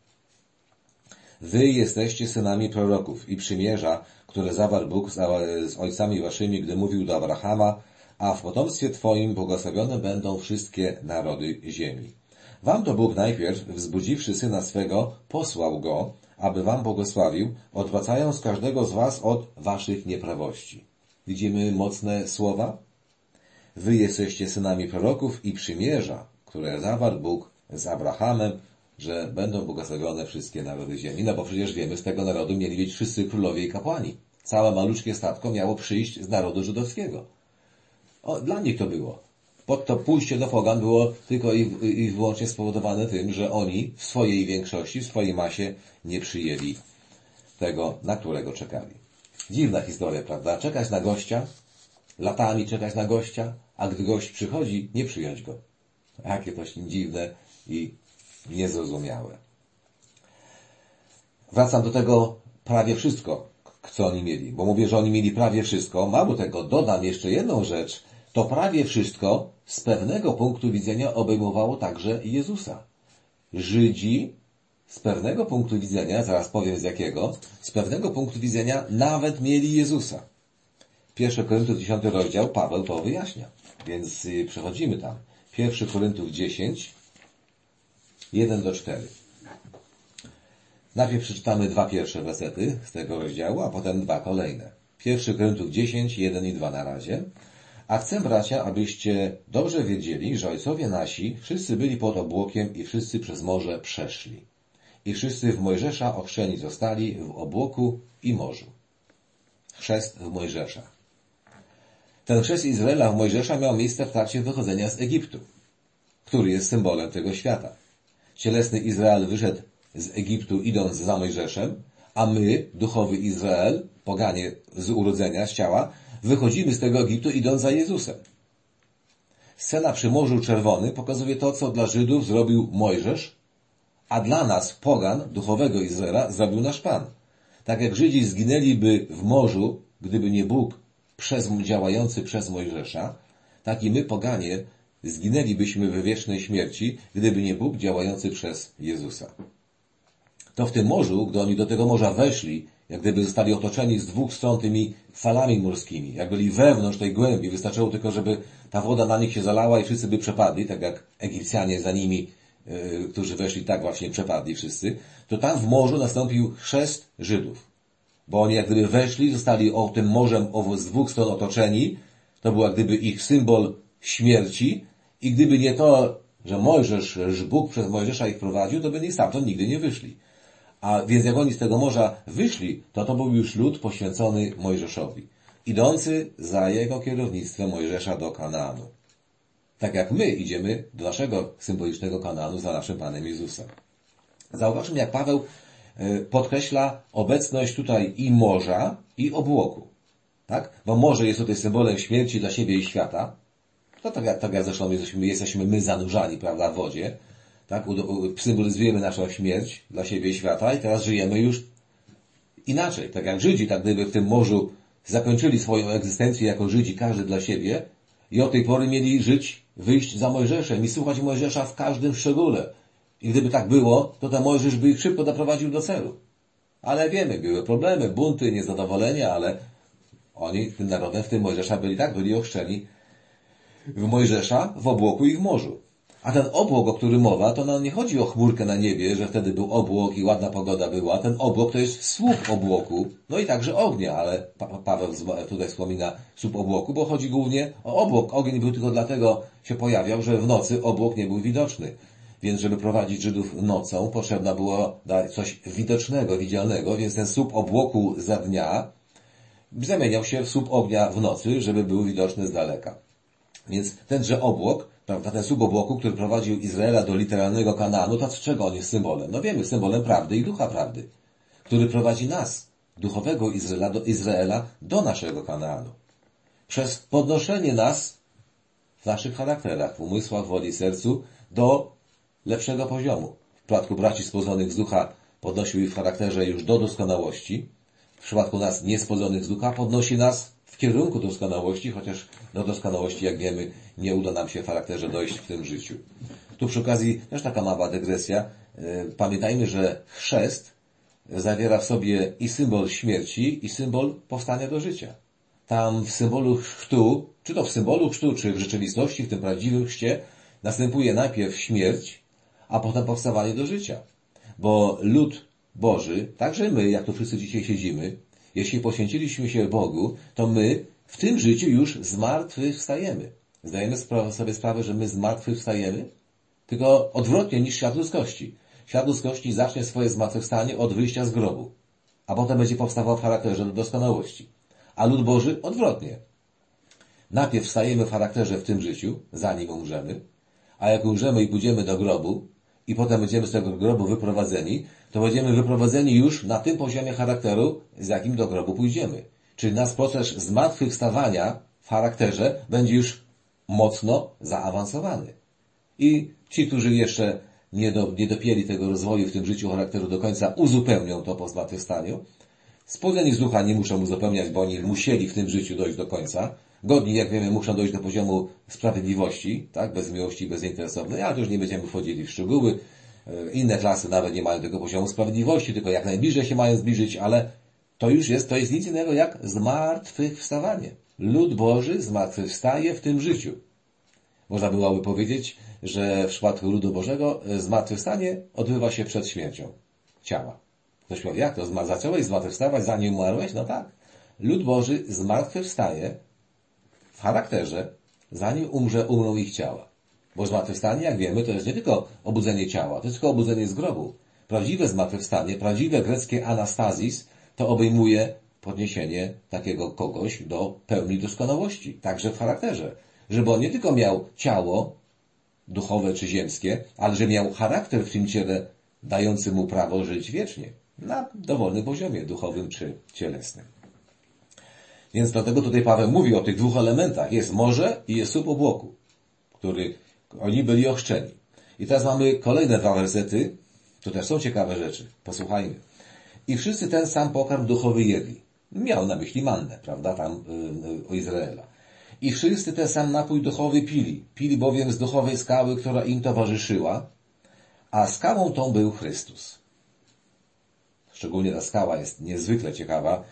Wy jesteście synami proroków i przymierza, które zawarł Bóg z, z ojcami waszymi, gdy mówił do Abrahama, a w potomstwie Twoim błogosławione będą wszystkie narody ziemi. Wam to Bóg najpierw, wzbudziwszy Syna swego, posłał Go, aby wam błogosławił, odwracając każdego z was od waszych nieprawości. Widzimy mocne słowa? Wy jesteście synami proroków i przymierza, które zawarł Bóg z Abrahamem, że będą błogosławione wszystkie narody ziemi. No bo przecież wiemy, z tego narodu mieli być wszyscy królowie i kapłani. Całe maluczkie statko miało przyjść z narodu żydowskiego. O, dla nich to było. Pod to pójście do pogan było tylko i, i wyłącznie spowodowane tym, że oni w swojej większości, w swojej masie nie przyjęli tego, na którego czekali. Dziwna historia, prawda? Czekać na gościa, latami czekać na gościa, a gdy gość przychodzi, nie przyjąć go. Jakie to dziwne i niezrozumiałe. Wracam do tego prawie wszystko, co oni mieli, bo mówię, że oni mieli prawie wszystko. Mało tego, dodam jeszcze jedną rzecz. To prawie wszystko z pewnego punktu widzenia obejmowało także Jezusa. Żydzi z pewnego punktu widzenia, zaraz powiem z jakiego, z pewnego punktu widzenia nawet mieli Jezusa. Pierwszy Koryntiów dziesiąty rozdział, Paweł to wyjaśnia. Więc przechodzimy tam. Pierwszy Koryntiów dziesięć, jeden do czterech. Najpierw przeczytamy dwa pierwsze wersety z tego rozdziału, a potem dwa kolejne. Pierwszy Koryntiów dziesięć, jeden i dwa na razie. A chcę, bracia, abyście dobrze wiedzieli, że ojcowie nasi wszyscy byli pod obłokiem i wszyscy przez morze przeszli. I wszyscy w Mojżesza ochrzczeni zostali w obłoku i morzu. Chrzest w Mojżesza. Ten chrzest Izraela w Mojżesza miał miejsce w trakcie wychodzenia z Egiptu, który jest symbolem tego świata. Cielesny Izrael wyszedł z Egiptu idąc za Mojżeszem, a my, duchowy Izrael, poganie z urodzenia, z ciała, wychodzimy z tego Egiptu idąc za Jezusem. Scena przy Morzu Czerwonym pokazuje to, co dla Żydów zrobił Mojżesz, a dla nas, pogan, duchowego Izraela, zrobił nasz Pan. Tak jak Żydzi zginęliby w morzu, gdyby nie Bóg przez, działający przez Mojżesza, tak i my, poganie, zginęlibyśmy we wiecznej śmierci, gdyby nie Bóg działający przez Jezusa. To w tym morzu, gdy oni do tego morza weszli, jak gdyby zostali otoczeni z dwóch stron tymi falami morskimi, jak byli wewnątrz tej głębi, wystarczyło tylko, żeby ta woda na nich się zalała i wszyscy by przepadli, tak jak Egipcjanie za nimi, yy, którzy weszli, tak właśnie przepadli wszyscy, to tam w morzu nastąpił chrzest Żydów. Bo oni jak gdyby weszli, zostali o tym morzem z dwóch stron otoczeni, to był jak gdyby ich symbol śmierci i gdyby nie to, że Mojżesz, że Bóg przez Mojżesza ich prowadził, to by nie stamtąd nigdy nie wyszli. A więc jak oni z tego morza wyszli, to to był już lud poświęcony Mojżeszowi, idący za jego kierownictwem Mojżesza do Kanaanu. Tak jak my idziemy do naszego symbolicznego Kanaanu za naszym Panem Jezusem. Zauważmy, jak Paweł podkreśla obecność tutaj i morza, i obłoku. Tak? Bo morze jest tutaj symbolem śmierci dla siebie i świata. To tak jak, tak jak zresztą jesteśmy, jesteśmy my zanurzani, prawda, w wodzie. Tak? Symbolizujemy naszą śmierć dla siebie i świata i teraz żyjemy już inaczej. Tak jak Żydzi, tak gdyby w tym morzu zakończyli swoją egzystencję jako Żydzi, każdy dla siebie i od tej pory mieli żyć, wyjść za Mojżeszem i słuchać Mojżesza w każdym szczególe. I gdyby tak było, to ten Mojżesz by ich szybko doprowadził do celu. Ale wiemy, były problemy, bunty, niezadowolenia, ale oni, tym narodem, w tym Mojżesza byli tak, byli ochrzczeni w Mojżesza, w obłoku i w morzu. A ten obłok, o którym mowa, to no nie chodzi o chmurkę na niebie, że wtedy był obłok i ładna pogoda była. Ten obłok to jest słup obłoku, no i także ognia, ale pa Paweł tutaj wspomina słup obłoku, bo chodzi głównie o obłok. Ogień był tylko dlatego się pojawiał, że w nocy obłok nie był widoczny. Więc żeby prowadzić Żydów nocą, potrzebna było dać coś widocznego, widzialnego, więc ten słup obłoku za dnia zamieniał się w słup ognia w nocy, żeby był widoczny z daleka. Więc tenże obłok, prawda, ten słup obłoku, który prowadził Izraela do literalnego Kanaanu, to z czego on jest symbolem? No wiemy, symbolem prawdy i ducha prawdy, który prowadzi nas, duchowego Izraela, do Izraela, do naszego Kanaanu. Przez podnoszenie nas w naszych charakterach, w umysłach, woli i sercu do lepszego poziomu. W przypadku braci spodzonych z ducha podnosił ich w charakterze już do doskonałości. W przypadku nas niespodzonych z ducha podnosi nas w kierunku doskonałości, chociaż do doskonałości, jak wiemy, nie uda nam się w charakterze dojść w tym życiu. Tu przy okazji też taka mała dygresja. Pamiętajmy, że chrzest zawiera w sobie i symbol śmierci, i symbol powstania do życia. Tam w symbolu chrztu, czy to w symbolu chrztu, czy w rzeczywistości, w tym prawdziwym chrzcie, następuje najpierw śmierć, a potem powstawanie do życia. Bo lud Boży, także my, jak tu wszyscy dzisiaj siedzimy, jeśli poświęciliśmy się Bogu, to my w tym życiu już zmartwychwstajemy. Zdajemy sobie sprawę, że my zmartwychwstajemy? Tylko odwrotnie niż świat ludzkości. Świat ludzkości zacznie swoje zmartwychwstanie od wyjścia z grobu, a potem będzie powstawał w charakterze do doskonałości. A lud Boży odwrotnie. Najpierw wstajemy w charakterze w tym życiu, zanim umrzemy, a jak umrzemy i pójdziemy do grobu i potem będziemy z tego grobu wyprowadzeni, to będziemy wyprowadzeni już na tym poziomie charakteru, z jakim do grobu pójdziemy. Czyli nasz proces zmartwychwstawania w charakterze będzie już mocno zaawansowany. I ci, którzy jeszcze nie, do, nie dopięli tego rozwoju w tym życiu charakteru do końca, uzupełnią to po zmartwychwstaniu. Spodzeni z ducha nie muszą uzupełniać, bo oni musieli w tym życiu dojść do końca. Godni, jak wiemy, muszą dojść do poziomu sprawiedliwości, tak, bez miłości, bezinteresownej, ale to już nie będziemy wchodzili w szczegóły. Inne klasy nawet nie mają tego poziomu sprawiedliwości, tylko jak najbliżej się mają zbliżyć, ale to już jest, to jest nic innego jak zmartwychwstawanie. Lud Boży zmartwychwstaje w tym życiu. Można byłoby powiedzieć, że w przypadku ludu Bożego zmartwychwstanie odbywa się przed śmiercią ciała. Ktoś powie, jak to? Zacząłeś zmartwychwstawać, zanim umarłeś? No tak. Lud Boży zmartwychwstaje w charakterze, zanim umrze, umrą ich ciała. Bo zmartwychwstanie, jak wiemy, to jest nie tylko obudzenie ciała, to jest tylko obudzenie z grobu. Prawdziwe zmartwychwstanie, prawdziwe greckie anastazis, to obejmuje podniesienie takiego kogoś do pełni doskonałości, także w charakterze. Żeby on nie tylko miał ciało duchowe czy ziemskie, ale że miał charakter w tym ciele dający mu prawo żyć wiecznie, na dowolnym poziomie duchowym czy cielesnym. Więc dlatego tutaj Paweł mówi o tych dwóch elementach. Jest morze i jest słup obłoku, który oni byli ochrzczeni. I teraz mamy kolejne dwa wersety, to też są ciekawe rzeczy. Posłuchajmy. I wszyscy ten sam pokarm duchowy jedli. Miał na myśli mannę, prawda, tam yy, u Izraela. I wszyscy ten sam napój duchowy pili. Pili bowiem z duchowej skały, która im towarzyszyła, a skałą tą był Chrystus. Szczególnie ta skała jest niezwykle ciekawa.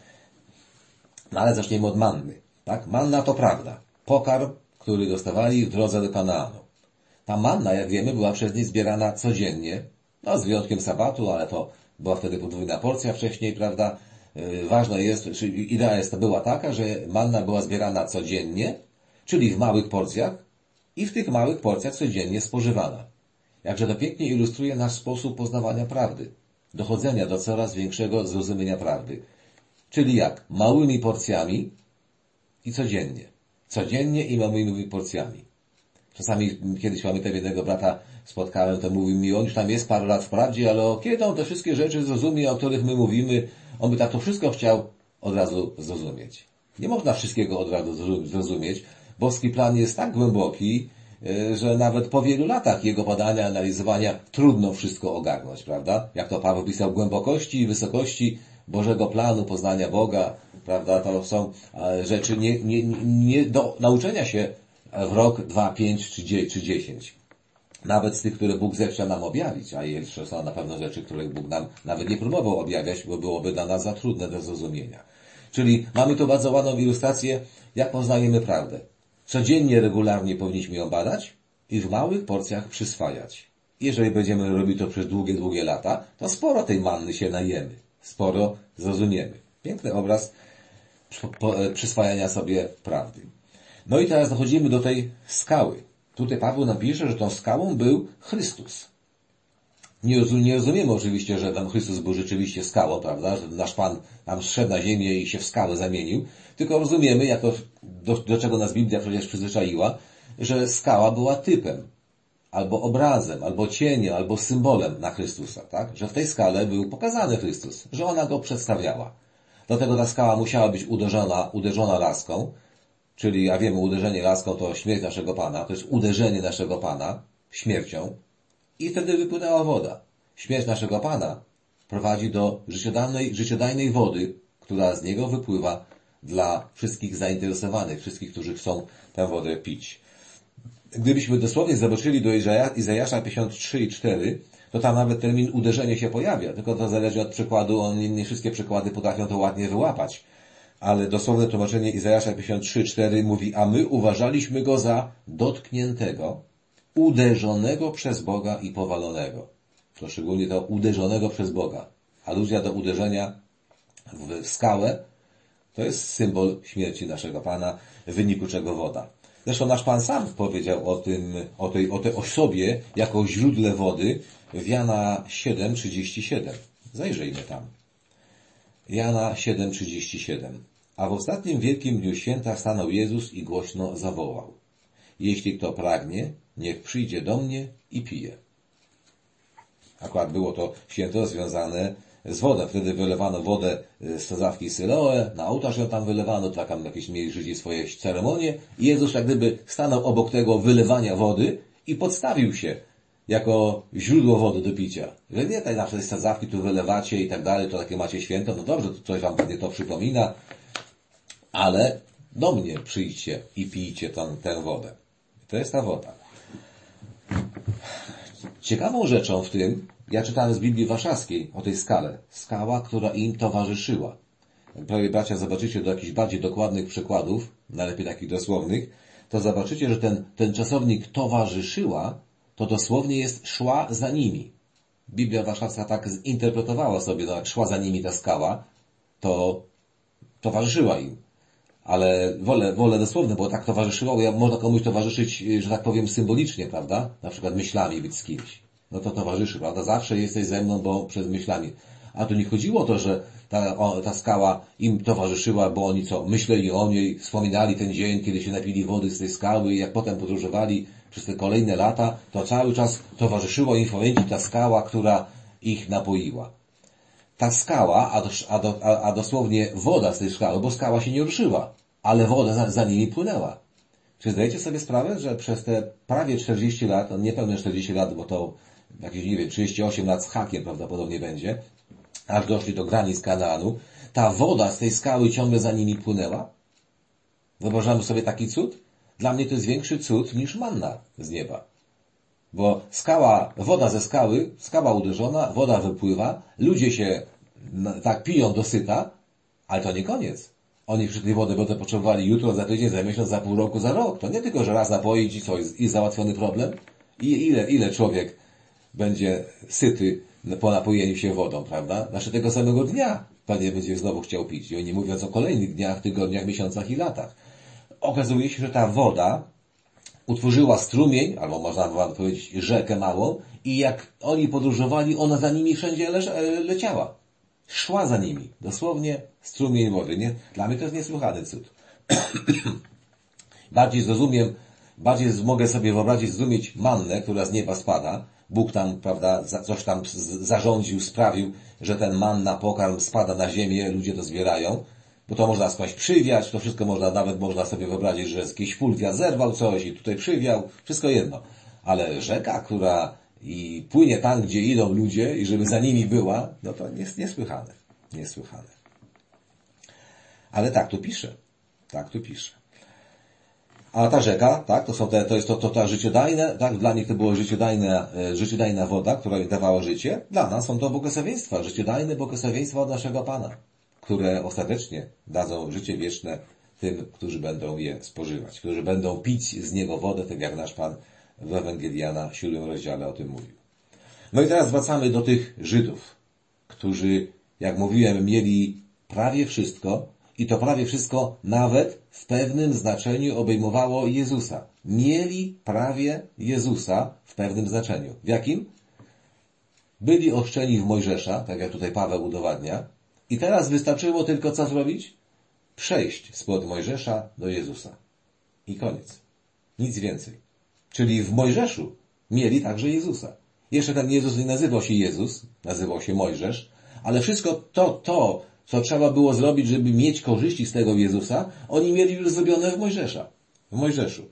No ale zaczniemy od manny. Tak? Manna to prawda. Pokarm, który dostawali w drodze do Kanaanu. Ta manna, jak wiemy, była przez nich zbierana codziennie. No, z wyjątkiem sabatu, ale to była wtedy podwójna porcja wcześniej, prawda? Yy, ważne jest, czy idea jest to była taka, że manna była zbierana codziennie, czyli w małych porcjach i w tych małych porcjach codziennie spożywana. Jakże to pięknie ilustruje nasz sposób poznawania prawdy. Dochodzenia do coraz większego zrozumienia prawdy. Czyli jak? Małymi porcjami i codziennie. Codziennie i małymi porcjami. Czasami kiedyś pamiętam jednego brata spotkałem, to mówił mi, on już tam jest parę lat w prawdzie, ale kiedy on te wszystkie rzeczy zrozumie, o których my mówimy, on by tak to wszystko chciał od razu zrozumieć. Nie można wszystkiego od razu zrozumieć. Boski plan jest tak głęboki, że nawet po wielu latach jego badania, analizowania trudno wszystko ogarnąć, prawda? Jak to Paweł pisał, głębokości i wysokości Bożego planu poznania Boga, prawda? To są rzeczy nie, nie, nie do nauczenia się w rok, dwa, pięć czy dziesięć. Nawet z tych, które Bóg zechciał nam objawić, a jeszcze są na pewno rzeczy, których Bóg nam nawet nie próbował objawiać, bo byłoby dla nas za trudne do zrozumienia. Czyli mamy tu bardzo ładną ilustrację, jak poznajemy prawdę. Codziennie, regularnie powinniśmy ją badać i w małych porcjach przyswajać. Jeżeli będziemy robić to przez długie, długie lata, to sporo tej manny się najemy. Sporo zrozumiemy. Piękny obraz przyswajania sobie prawdy. No i teraz dochodzimy do tej skały. Tutaj Paweł nam pisze, że tą skałą był Chrystus. Nie, nie rozumiemy oczywiście, że tam Chrystus był rzeczywiście skałą, prawda, że nasz Pan tam zszedł na ziemię i się w skałę zamienił, tylko rozumiemy, jako do, do czego nas Biblia przecież przyzwyczaiła, że skała była typem, albo obrazem, albo cieniem, albo symbolem na Chrystusa, tak? Że w tej skale był pokazany Chrystus, że ona go przedstawiała. Dlatego ta skała musiała być uderzona, uderzona laską, czyli, ja wiemy, uderzenie laską to śmierć naszego Pana, to jest uderzenie naszego Pana śmiercią i wtedy wypłynęła woda. Śmierć naszego Pana prowadzi do życiodajnej, życiodajnej wody, która z niego wypływa dla wszystkich zainteresowanych, wszystkich, którzy chcą tę wodę pić. Gdybyśmy dosłownie zobaczyli do Izajasza pięćdziesiąt trzy i cztery, to tam nawet termin uderzenie się pojawia, tylko to zależy od przykładu, on, nie wszystkie przykłady potrafią to ładnie wyłapać. Ale dosłowne tłumaczenie Izajasza pięćdziesiąt trzy cztery mówi, a my uważaliśmy go za dotkniętego, uderzonego przez Boga i powalonego. To szczególnie to uderzonego przez Boga. Aluzja do uderzenia w skałę to jest symbol śmierci naszego Pana, w wyniku czego woda. Zresztą nasz Pan sam powiedział o tym, o tej, o tej osobie jako źródle wody w Jana siedem trzydzieści siedem. Zajrzyjmy tam. Jana siedem trzydzieści siedem. A w ostatnim wielkim dniu święta stanął Jezus i głośno zawołał. Jeśli kto pragnie, niech przyjdzie do mnie i pije. Akurat było to święto związane z wodą. Wtedy wylewano wodę z sadzawki Syloe, na ołtarz ją tam wylewano, tak tam jakieś mieli Żydzi swoje ceremonie. I Jezus jak gdyby stanął obok tego wylewania wody i podstawił się jako źródło wody do picia. Że nie tej naszej sadzawki tu wylewacie i tak dalej, to takie macie święto, no dobrze, to coś wam pewnie to przypomina, ale do mnie przyjdźcie i pijcie tą, tę wodę. To jest ta woda. Ciekawą rzeczą w tym, ja czytałem z Biblii Warszawskiej o tej skale. Skała, która im towarzyszyła. Jak bracia zobaczycie do jakichś bardziej dokładnych przykładów, najlepiej takich dosłownych, to zobaczycie, że ten, ten czasownik towarzyszyła, to dosłownie jest szła za nimi. Biblia Warszawska tak zinterpretowała sobie, no jak szła za nimi ta skała, to towarzyszyła im. Ale wolę, wolę dosłowne, bo tak towarzyszyło, ja, można komuś towarzyszyć, że tak powiem, symbolicznie, prawda? Na przykład myślami być z kimś. No to towarzyszy, prawda? Zawsze jesteś ze mną, bo przez myślami. A tu nie chodziło o to, że ta, o, ta skała im towarzyszyła, bo oni co, myśleli o niej, wspominali ten dzień, kiedy się napili wody z tej skały i jak potem podróżowali przez te kolejne lata, to cały czas towarzyszyło im w pamięci ta skała, która ich napoiła. Ta skała, a, do, a, do, a, a dosłownie woda z tej skały, bo skała się nie ruszyła, ale woda za, za nimi płynęła. Czy zdajecie sobie sprawę, że przez te prawie czterdzieści lat, no niepełne czterdzieści lat, bo to jakieś, nie wiem, trzydzieści osiem lat z hakiem prawdopodobnie będzie, aż doszli do granic Kanaanu, ta woda z tej skały ciągle za nimi płynęła? Wyobrażamy sobie taki cud? Dla mnie to jest większy cud niż manna z nieba. Bo skała, woda ze skały, skała uderzona, woda wypływa, ludzie się tak piją do syta, ale to nie koniec. Oni przy tej wody będą potrzebowali jutro, za tydzień, za miesiąc, za pół roku, za rok. To nie tylko, że raz napoić i co, i załatwiony problem. I ile, ile człowiek będzie syty po napojeniu się wodą, prawda? Znaczy tego samego dnia pewnie będzie znowu chciał pić. I oni mówiąc o kolejnych dniach, tygodniach, miesiącach i latach. Okazuje się, że ta woda utworzyła strumień, albo można by powiedzieć rzekę małą, i jak oni podróżowali, ona za nimi wszędzie le- leciała. Szła za nimi. Dosłownie strumień wody. Nie? Dla mnie to jest niesłychany cud. Bardziej zrozumiem, bardziej mogę sobie wyobrazić, zrozumieć mannę, która z nieba spada. Bóg tam, prawda, coś tam zarządził, sprawił, że ten manna, pokarm spada na ziemię, ludzie to zbierają. Bo to można skądś przywiać, to wszystko można, nawet można sobie wyobrazić, że z jakiejś pól wiatr zerwał coś i tutaj przywiał, wszystko jedno. Ale rzeka, która i płynie tam, gdzie idą ludzie i żeby za nimi była, no to jest niesłychane. Niesłychane. Ale tak tu pisze. Tak tu pisze. A ta rzeka, tak, to są te, to jest to, to ta życiodajne, tak, dla nich to było życiodajna, życiodajna woda, która im dawała życie. Dla nas są to błogosławieństwa, życiodajne błogosławieństwa od naszego Pana, które ostatecznie dadzą życie wieczne tym, którzy będą je spożywać, którzy będą pić z niego wodę, tak jak nasz Pan w Ewangelii Jana w siódmym rozdziale o tym mówił. No i teraz wracamy do tych Żydów, którzy, jak mówiłem, mieli prawie wszystko i to prawie wszystko nawet w pewnym znaczeniu obejmowało Jezusa. Mieli prawie Jezusa w pewnym znaczeniu. W jakim? byli ochrzczeni w Mojżesza, tak jak tutaj Paweł udowadnia, i teraz wystarczyło tylko co zrobić? Przejść spod Mojżesza do Jezusa. I koniec. Nic więcej. Czyli w Mojżeszu mieli także Jezusa. Jeszcze ten Jezus nie nazywał się Jezus, nazywał się Mojżesz, ale wszystko to, to, co trzeba było zrobić, żeby mieć korzyści z tego Jezusa, oni mieli już zrobione w Mojżesza, w Mojżeszu.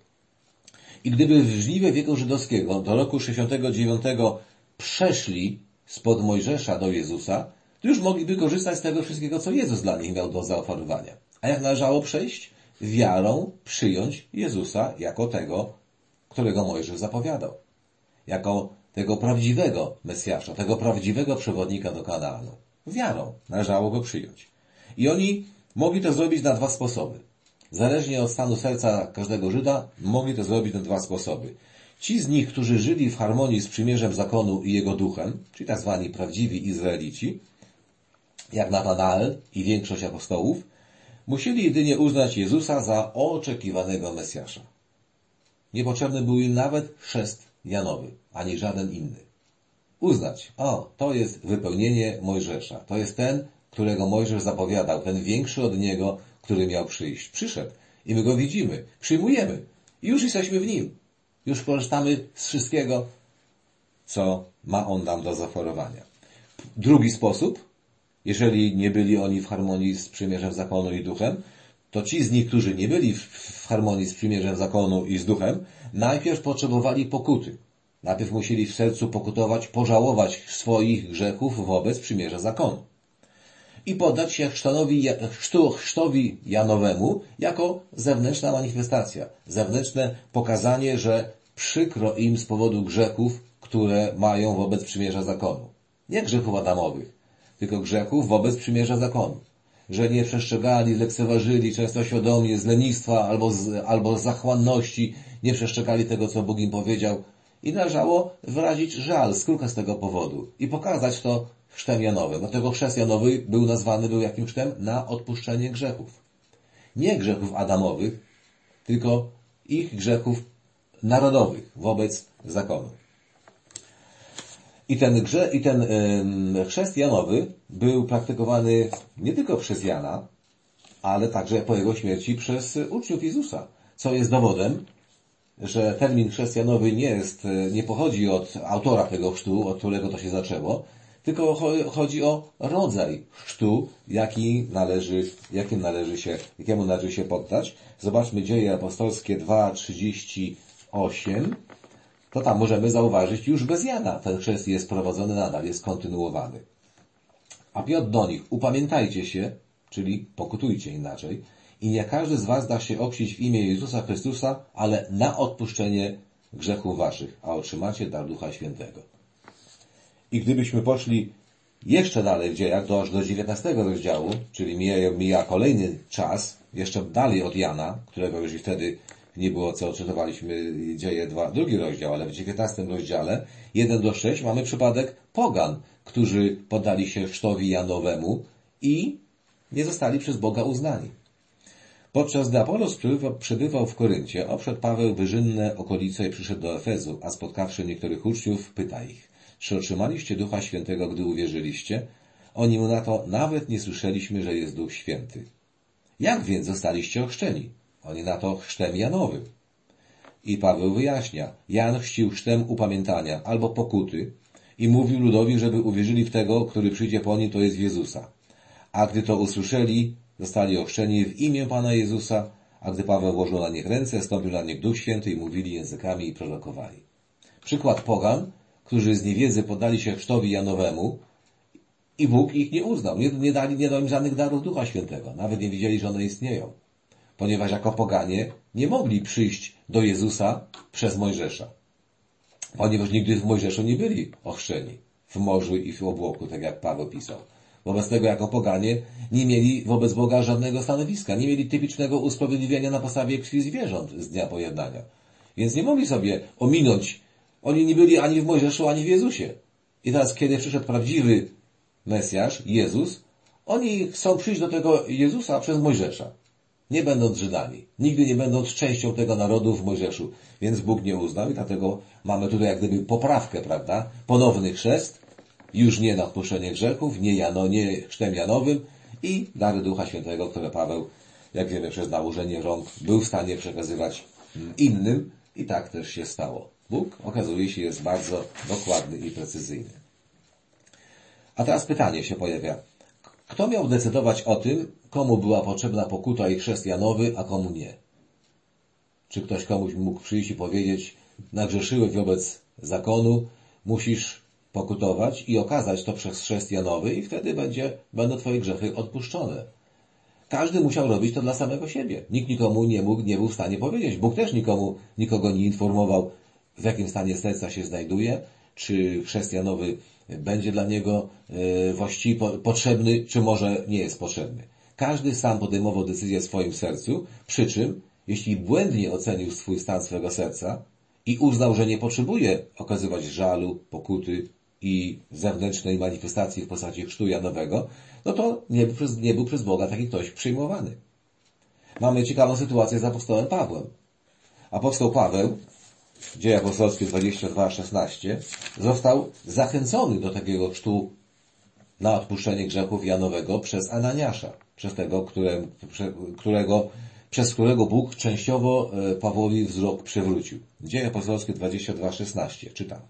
I gdyby w żniwie wieku żydowskiego do roku sześćdziesiątego dziewiątego przeszli spod Mojżesza do Jezusa, to już mogliby korzystać z tego wszystkiego, co Jezus dla nich miał do zaoferowania. A jak należało przejść? Wiarą przyjąć Jezusa jako tego, którego Mojżesz zapowiadał. Jako tego prawdziwego Mesjasza, tego prawdziwego przewodnika do Kanaanu. Wiarą należało go przyjąć. I oni mogli to zrobić na dwa sposoby. Zależnie od stanu serca każdego Żyda, mogli to zrobić na dwa sposoby. Ci z nich, którzy żyli w harmonii z przymierzem zakonu i jego duchem, czyli tak zwani prawdziwi Izraelici, jak Natanael i większość apostołów, musieli jedynie uznać Jezusa za oczekiwanego Mesjasza. Niepotrzebny był im nawet chrzest Janowy, ani żaden inny. Uznać, o, to jest wypełnienie Mojżesza. To jest ten, którego Mojżesz zapowiadał, ten większy od niego, który miał przyjść. Przyszedł i my go widzimy, przyjmujemy i już jesteśmy w nim. Już korzystamy z wszystkiego, co ma on nam do zaoferowania. Drugi sposób, jeżeli nie byli oni w harmonii z przymierzem zakonu i duchem, to ci z nich, którzy nie byli w harmonii z przymierzem zakonu i z duchem, najpierw potrzebowali pokuty. Najpierw musieli w sercu pokutować, pożałować swoich grzechów wobec przymierza zakonu. I poddać się chrztonowi, chrztu, chrztowi Janowemu jako zewnętrzna manifestacja, zewnętrzne pokazanie, że przykro im z powodu grzechów, które mają wobec przymierza zakonu. Nie grzechów Adamowych, tylko grzechów wobec przymierza zakonu. Że nie przestrzegali, lekceważyli, często świadomie z lenistwa albo z, albo z zachłanności nie przestrzegali tego, co Bóg im powiedział. I należało wyrazić żal, skruchę z tego powodu i pokazać to chrztem Janowym. Dlatego chrzest Janowy był nazwany był jakim chrztem? Na odpuszczenie grzechów. Nie grzechów Adamowych, tylko ich grzechów narodowych wobec zakonu. I ten, grze, i ten ym, chrzest Janowy był praktykowany nie tylko przez Jana, ale także po jego śmierci przez uczniów Jezusa, co jest dowodem, że termin chrzest Janowy nie jest, nie pochodzi od autora tego chrztu, od którego to się zaczęło, tylko chodzi o rodzaj chrztu, jaki należy, jakim należy się, jakiemu należy się poddać. Zobaczmy Dzieje Apostolskie dwa, trzydzieści osiem. To tam możemy zauważyć już bez Jana. Ten chrzest jest prowadzony nadal, jest kontynuowany. A Piotr do nich, upamiętajcie się, czyli pokutujcie inaczej, i nie każdy z was da się ochrzcić w imię Jezusa Chrystusa, ale na odpuszczenie grzechów waszych, a otrzymacie dar Ducha Świętego. I gdybyśmy poszli jeszcze dalej w dziejach, do aż do dziewiętnastego rozdziału, czyli mija, mija kolejny czas, jeszcze dalej od Jana, którego już i wtedy nie było, co czytowaliśmy dzieje dwa, drugi rozdział, ale w dziewiętnastym rozdziale, jeden do sześciu, mamy przypadek pogan, którzy poddali się chrztowi Janowemu i nie zostali przez Boga uznani. Podczas gdy Apolos przebywał, przebywał w Koryncie, obszedł Paweł wyżynne okolice i przyszedł do Efezu, a spotkawszy niektórych uczniów, pyta ich, czy otrzymaliście Ducha Świętego, gdy uwierzyliście? Oni mu na to, nawet nie słyszeliśmy, że jest Duch Święty. Jak więc zostaliście ochrzczeni? Oni na to, chrztem Janowym. I Paweł wyjaśnia, Jan chrzcił chrztem upamiętania albo pokuty i mówił ludowi, żeby uwierzyli w tego, który przyjdzie po nim, to jest w Jezusa. A gdy to usłyszeli, zostali ochrzczeni w imię Pana Jezusa, a gdy Paweł włożył na nich ręce, stąpił na nich Duch Święty i mówili językami i prorokowali. Przykład pogan, którzy z niewiedzy poddali się chrztowi Janowemu i Bóg ich nie uznał, nie, nie, dali, nie dał im żadnych darów Ducha Świętego, nawet nie wiedzieli, że one istnieją, ponieważ jako poganie nie mogli przyjść do Jezusa przez Mojżesza, ponieważ nigdy w Mojżeszu nie byli ochrzczeni w morzu i w obłoku, tak jak Paweł pisał. Wobec tego jako poganie nie mieli wobec Boga żadnego stanowiska, nie mieli typicznego usprawiedliwienia na podstawie krwi zwierząt z dnia pojednania. Więc nie mogli sobie ominąć. Oni nie byli ani w Mojżeszu, ani w Jezusie. I teraz, kiedy przyszedł prawdziwy Mesjasz, Jezus, oni chcą przyjść do tego Jezusa przez Mojżesza, nie będąc Żydami, nigdy nie będąc częścią tego narodu w Mojżeszu. Więc Bóg nie uznał i dlatego mamy tutaj jak gdyby poprawkę, prawda? Ponowny chrzest już nie na odpuszczenie grzechów, nie, Jano, nie chrztem Janowym i dary Ducha Świętego, które Paweł, jak wiemy, przez nałożenie rąk był w stanie przekazywać innym i tak też się stało. Bóg, okazuje się, jest bardzo dokładny i precyzyjny. A teraz pytanie się pojawia. Kto miał decydować o tym, komu była potrzebna pokuta i chrzest Janowy, a komu nie? Czy ktoś komuś mógł przyjść i powiedzieć, nagrzeszyłeś wobec zakonu, musisz pokutować i okazać to przez chrzest Janowy i wtedy będzie, będą twoje grzechy odpuszczone. Każdy musiał robić to dla samego siebie. Nikt nikomu nie mógł, nie był w stanie powiedzieć. Bóg też nikomu, nikogo nie informował, w jakim stanie serca się znajduje, czy chrzest Janowy będzie dla niego e, właściwie potrzebny, czy może nie jest potrzebny. Każdy sam podejmował decyzję w swoim sercu, przy czym, jeśli błędnie ocenił swój stan swego serca i uznał, że nie potrzebuje okazywać żalu, pokuty i zewnętrznej manifestacji w postaci chrztu Janowego, no to nie był, przez, nie był przez Boga taki ktoś przyjmowany. Mamy ciekawą sytuację z apostołem Pawłem. Apostoł Paweł, Dzieje apostolskie dwadzieścia dwa szesnaście, został zachęcony do takiego chrztu na odpuszczenie grzechów Janowego przez Ananiasza, przez tego, które, którego, przez którego Bóg częściowo Pawłowi wzrok przywrócił. Dzieje apostolskie dwadzieścia dwa szesnaście, czytam.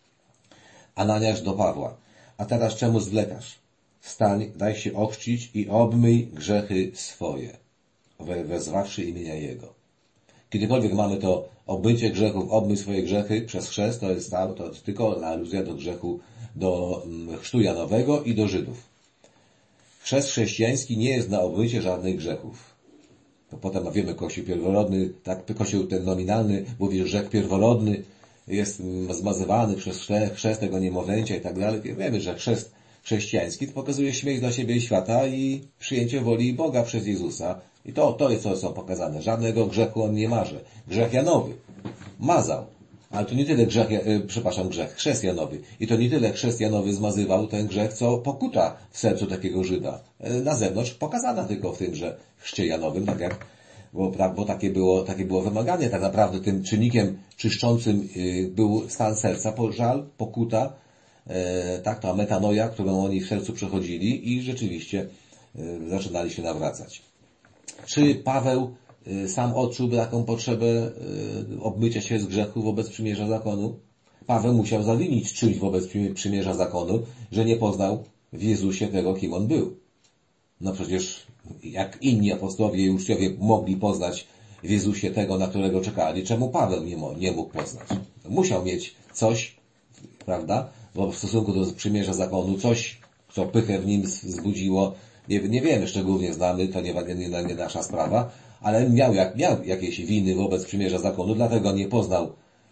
Ananiasz do Pawła. A teraz czemu zwlekasz? Wstań, daj się ochrzcić i obmyj grzechy swoje, wezwawszy imienia Jego. Kiedykolwiek mamy to obmycie grzechów, obmyj swoje grzechy przez chrzest, to jest, to jest tylko aluzja do grzechu, do chrztu Janowego i do Żydów. Chrzest chrześcijański nie jest na obmycie żadnych grzechów. To potem wiemy, Kościół pierworodny, tak, Kościół ten nominalny mówi, że grzech pierworodny jest zmazywany przez chrzest tego niemowlęcia i tak dalej. Wiemy, że chrzest chrześcijański to pokazuje śmierć dla siebie i świata i przyjęcie woli Boga przez Jezusa. I to, to jest to, co pokazane. Żadnego grzechu on nie marze. Grzech Janowy mazał. Ale to nie tyle grzech, e, przepraszam, grzech, chrzest Janowy. I to nie tyle chrzest Janowy zmazywał ten grzech, co pokuta w sercu takiego Żyda. E, na zewnątrz pokazana tylko w tym, że chrzcie Janowym, tak jak, bo, bo takie było, takie było wymaganie. Tak naprawdę tym czynnikiem czyszczącym y, był stan serca, żal, pokuta, e, tak, ta metanoja, którą oni w sercu przechodzili i rzeczywiście e, zaczynali się nawracać. Czy Paweł sam odczułby taką potrzebę obmycia się z grzechu wobec przymierza zakonu? Paweł musiał zawinić czymś wobec przymierza zakonu, że nie poznał w Jezusie tego, kim on był. No przecież jak inni apostołowie i uczniowie mogli poznać w Jezusie tego, na którego czekali, czemu Paweł nie mógł, nie mógł poznać? Musiał mieć coś, prawda, bo w stosunku do przymierza zakonu, coś, co pychę w nim wzbudziło. Nie, nie wiemy, szczególnie znamy, to nie, nie, nie nasza sprawa, ale miał, jak, miał jakieś winy wobec przymierza zakonu, dlatego nie poznał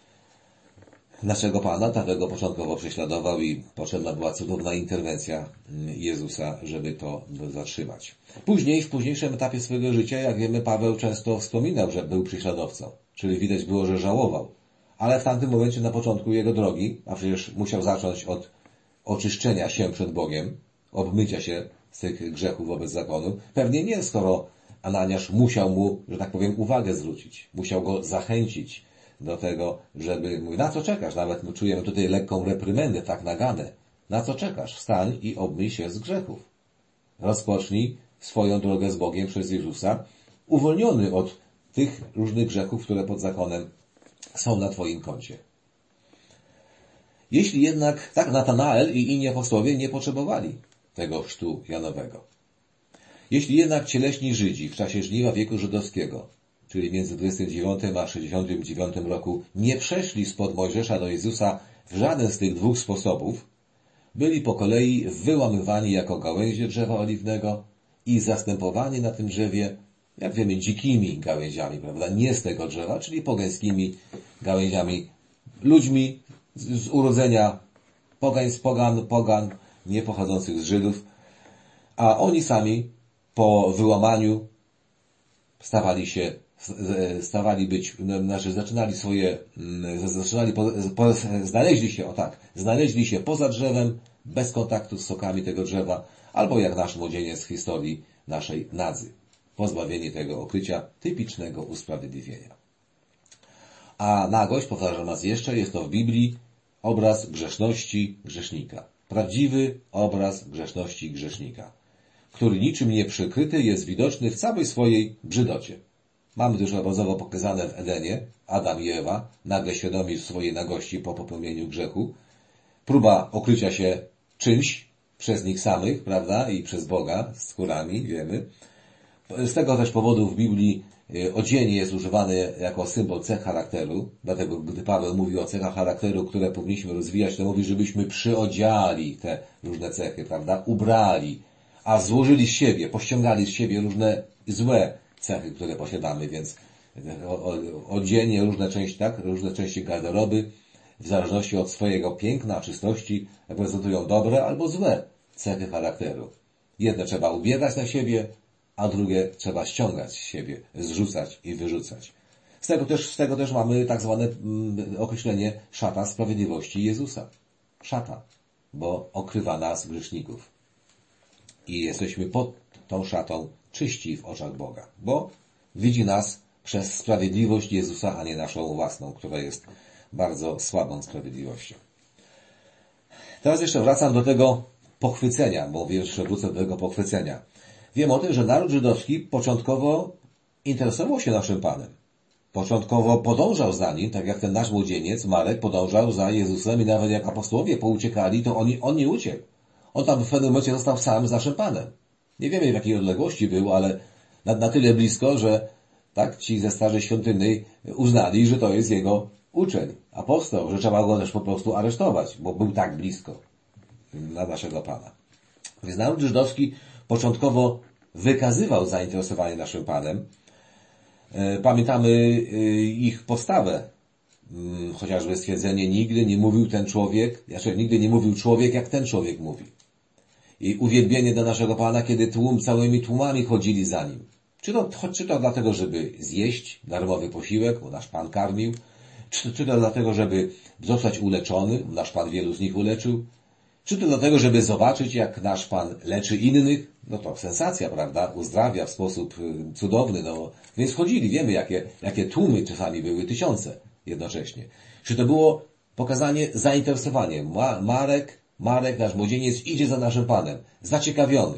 naszego Pana, dlatego początkowo prześladował i potrzebna była cudowna interwencja Jezusa, żeby to zatrzymać. Później, w późniejszym etapie swojego życia, jak wiemy, Paweł często wspominał, że był prześladowcą, czyli widać było, że żałował. Ale w tamtym momencie, na początku jego drogi, a przecież musiał zacząć od oczyszczenia się przed Bogiem, obmycia się z tych grzechów wobec zakonu, pewnie nie, skoro Ananiasz musiał mu, że tak powiem, uwagę zwrócić. Musiał go zachęcić do tego, żeby mówił, na co czekasz? Nawet my czujemy tutaj lekką reprymendę, tak naganę. Na co czekasz? Wstań i obmyj się z grzechów. Rozpocznij swoją drogę z Bogiem przez Jezusa, uwolniony od tych różnych grzechów, które pod zakonem są na twoim koncie. Jeśli jednak, tak, Natanael i inni apostołowie nie potrzebowali tego chrztu Janowego. Jeśli jednak cieleśni Żydzi w czasie żniwa wieku żydowskiego, czyli między dwudziestym dziewiątym a sześćdziesiątym dziewiątym roku, nie przeszli spod Mojżesza do Jezusa w żaden z tych dwóch sposobów, byli po kolei wyłamywani jako gałęzie drzewa oliwnego i zastępowani na tym drzewie, jak wiemy, dzikimi gałęziami, prawda? Nie z tego drzewa, czyli pogańskimi gałęziami, ludźmi z, z urodzenia pogań, z pogan, pogan, nie pochodzących z Żydów, a oni sami po wyłamaniu stawali się, stawali być, znaczy zaczynali swoje, zaczynali, po, po, znaleźli się, o tak, znaleźli się poza drzewem, bez kontaktu z sokami tego drzewa, albo jak nasz młodzieniec z historii naszej Nadzy. Pozbawieni tego okrycia typicznego usprawiedliwienia. A nagość, powtarzam raz jeszcze, jest to w Biblii obraz grzeszności grzesznika. prawdziwy obraz grzeszności grzesznika, który niczym nie przykryty jest widoczny w całej swojej brzydocie. Mamy to już obrazowo pokazane w Edenie, Adam i Ewa, nagle świadomi swojej nagości po popełnieniu grzechu, próba okrycia się czymś przez nich samych, prawda, i przez Boga, skórami, wiemy. Z tego też powodu w Biblii odzienie jest używane jako symbol cech charakteru, dlatego gdy Paweł mówi o cechach charakteru, które powinniśmy rozwijać, to mówi, żebyśmy przyodziali te różne cechy, prawda, ubrali, a złożyli z siebie, pościągali z siebie różne złe cechy, które posiadamy, więc odzienie, różne części, tak, różne części garderoby, w zależności od swojego piękna, czystości, reprezentują dobre albo złe cechy charakteru. Jedne trzeba ubierać na siebie, a drugie trzeba ściągać z siebie, zrzucać i wyrzucać. Z tego też, z tego też mamy tak zwane mm, określenie szata sprawiedliwości Jezusa. Szata, bo okrywa nas grzeszników. I jesteśmy pod tą szatą czyści w oczach Boga, bo widzi nas przez sprawiedliwość Jezusa, a nie naszą własną, która jest bardzo słabą sprawiedliwością. Teraz jeszcze wracam do tego pochwycenia, bo jeszcze wrócę do tego pochwycenia. Wiem o tym, że naród żydowski początkowo interesował się naszym Panem. Początkowo podążał za Nim, tak jak ten nasz młodzieniec, Marek, podążał za Jezusem i nawet jak apostołowie pouciekali, to on, on nie uciekł. On tam w pewnym momencie został sam z naszym Panem. Nie wiemy, w jakiej odległości był, ale na, na tyle blisko, że tak ci ze Straży Świątynnej uznali, że to jest jego uczeń, apostoł, że trzeba go też po prostu aresztować, bo był tak blisko dla naszego Pana. Więc naród żydowski początkowo wykazywał zainteresowanie naszym Panem. Pamiętamy ich postawę. Chociażby stwierdzenie, nigdy nie mówił ten człowiek, znaczy nigdy nie mówił człowiek, jak ten człowiek mówi. I uwielbienie do naszego Pana, kiedy tłum, całymi tłumami chodzili za Nim. Czy to, czy to dlatego, żeby zjeść darmowy posiłek, bo nasz Pan karmił, czy, czy to dlatego, żeby zostać uleczony, nasz Pan wielu z nich uleczył, czy to dlatego, żeby zobaczyć, jak nasz Pan leczy innych, no to sensacja, prawda, uzdrawia w sposób cudowny, no, więc chodzili, wiemy, jakie, jakie tłumy czasami były, tysiące jednocześnie. Czy to było pokazanie zainteresowania? Ma, Marek, Marek, nasz młodzieniec, idzie za naszym Panem, zaciekawiony.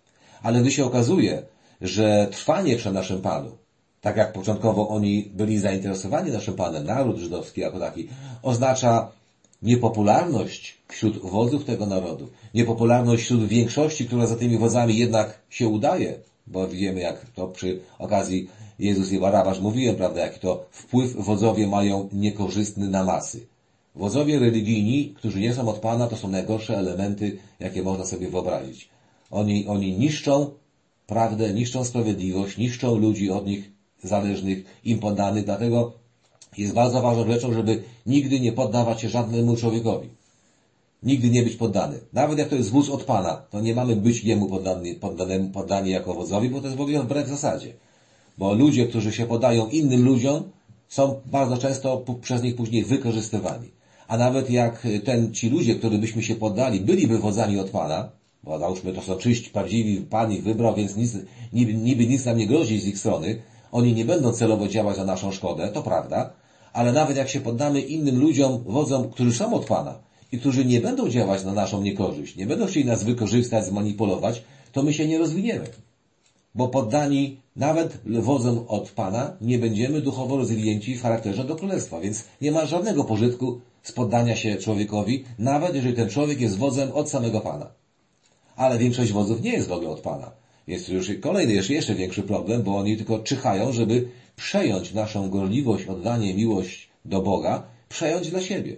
Ale gdy się okazuje, że trwanie przy naszym Panu, tak jak początkowo oni byli zainteresowani naszym Panem, naród żydowski jako taki, oznacza niepopularność wśród wodzów tego narodu, niepopularność wśród większości, która za tymi wodzami jednak się udaje, bo wiemy, jak to przy okazji Jezus i Barabasz mówiłem, prawda, jaki to wpływ wodzowie mają niekorzystny na masy. Wodzowie religijni, którzy nie są od Pana, to są najgorsze elementy, jakie można sobie wyobrazić. Oni, oni niszczą prawdę, niszczą sprawiedliwość, niszczą ludzi od nich zależnych, im poddanych, dlatego jest bardzo ważną rzeczą, żeby nigdy nie poddawać się żadnemu człowiekowi. Nigdy nie być poddany. Nawet jak to jest wódz od Pana, to nie mamy być jemu poddani, poddani, poddani jako wodzowi, bo to jest w ogóle wbrew zasadzie. Bo ludzie, którzy się poddają innym ludziom, są bardzo często przez nich później wykorzystywani. A nawet jak ten, ci ludzie, którym byśmy się poddali, byliby wodzami od Pana, bo załóżmy, to są czyści, prawdziwi, Pan ich wybrał, więc nic, niby, niby nic nam nie grozi z ich strony, oni nie będą celowo działać na naszą szkodę, to prawda, ale nawet jak się poddamy innym ludziom, wodzom, którzy są od Pana i którzy nie będą działać na naszą niekorzyść, nie będą chcieli nas wykorzystać, zmanipulować, to my się nie rozwiniemy. Bo poddani nawet wodzom od Pana nie będziemy duchowo rozwinięci w charakterze do Królestwa, więc nie ma żadnego pożytku z poddania się człowiekowi, nawet jeżeli ten człowiek jest wodzem od samego Pana. Ale większość wodzów nie jest w ogóle od Pana. Jest już kolejny, jeszcze, jeszcze większy problem, bo oni tylko czyhają, żeby przejąć naszą gorliwość, oddanie, miłość do Boga, przejąć dla siebie.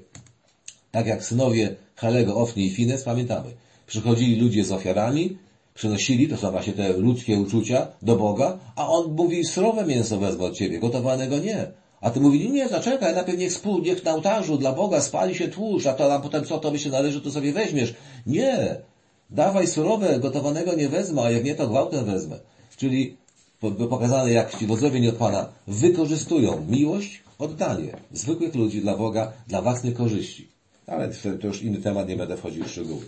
Tak jak synowie Helego, Ofni i Fines, pamiętamy. Przychodzili ludzie z ofiarami, przynosili, to są właśnie te ludzkie uczucia, do Boga, a on mówi, surowe mięso wezmę od ciebie, gotowanego nie. A ty mówili, nie, zaczekaj, najpierw niech, spół, niech na ołtarzu dla Boga spali się tłuszcz, a to nam potem co tobie się należy, to sobie weźmiesz. Nie, dawaj surowe, gotowanego nie wezmę, a jak nie, to gwałtem wezmę. Czyli pokazane, jak ci wodzowie nie od Pana wykorzystują miłość, oddanie zwykłych ludzi dla Boga, dla własnych korzyści. Ale to już inny temat, nie będę wchodził w szczegóły.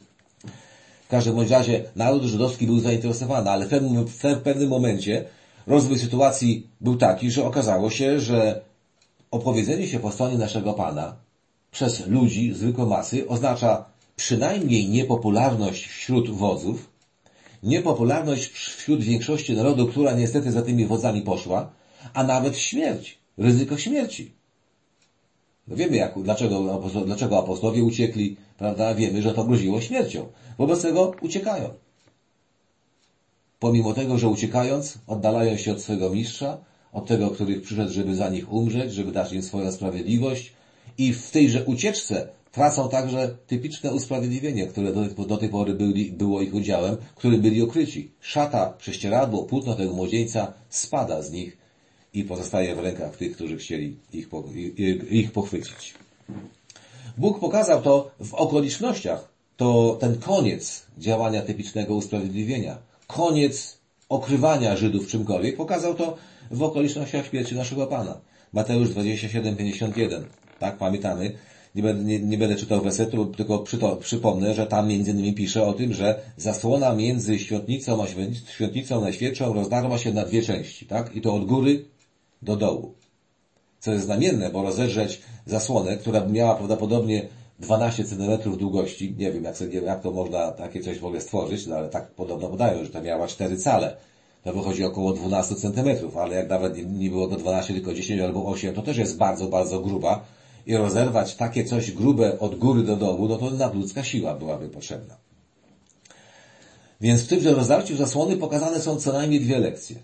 W każdym bądź razie naród żydowski był zainteresowany, ale w pewnym, w pewnym momencie rozwój sytuacji był taki, że okazało się, że opowiedzenie się po stronie naszego Pana przez ludzi, zwykłe masy, oznacza przynajmniej niepopularność wśród wodzów, niepopularność wśród większości narodu, która niestety za tymi wodzami poszła, a nawet śmierć, ryzyko śmierci. No wiemy, jak, dlaczego, dlaczego apostołowie uciekli, prawda? Wiemy, że to groziło śmiercią. Wobec tego uciekają. Pomimo tego, że uciekając, oddalają się od swojego mistrza, od tego, który przyszedł, żeby za nich umrzeć, żeby dać im swoją sprawiedliwość, i w tejże ucieczce tracą także typiczne usprawiedliwienie, które do, do tej pory byli, było ich udziałem, którym byli okryci. Szata, prześcieradło, płótno tego młodzieńca spada z nich i pozostaje w rękach tych, którzy chcieli ich, ich pochwycić. Bóg pokazał to w okolicznościach, to ten koniec działania typicznego usprawiedliwienia, koniec okrywania Żydów czymkolwiek, pokazał to w okolicznościach śmierci naszego Pana. Mateusz dwadzieścia siedem, pięćdziesiąt jeden. Tak, pamiętamy. Nie będę, nie, nie będę czytał wersetu, tylko przyto, przypomnę, że tam między innymi pisze o tym, że zasłona między świątnicą a świątnicą najświętszą rozdarła się na dwie części, tak? I to od góry do dołu. Co jest znamienne, bo rozedrzeć zasłonę, która miała prawdopodobnie dwanaście centymetrów długości, nie wiem jak, sobie, jak to można takie coś w ogóle stworzyć, no ale tak podobno podają, że to miała cztery cale. To wychodzi około dwanaście centymetrów, ale jak nawet nie, nie było to dwanaście, tylko dziesięć albo osiem, to też jest bardzo, bardzo gruba. I rozerwać takie coś grube od góry do dołu, no to nadludzka siła byłaby potrzebna. Więc w tymże rozdarciu zasłony pokazane są co najmniej dwie lekcje.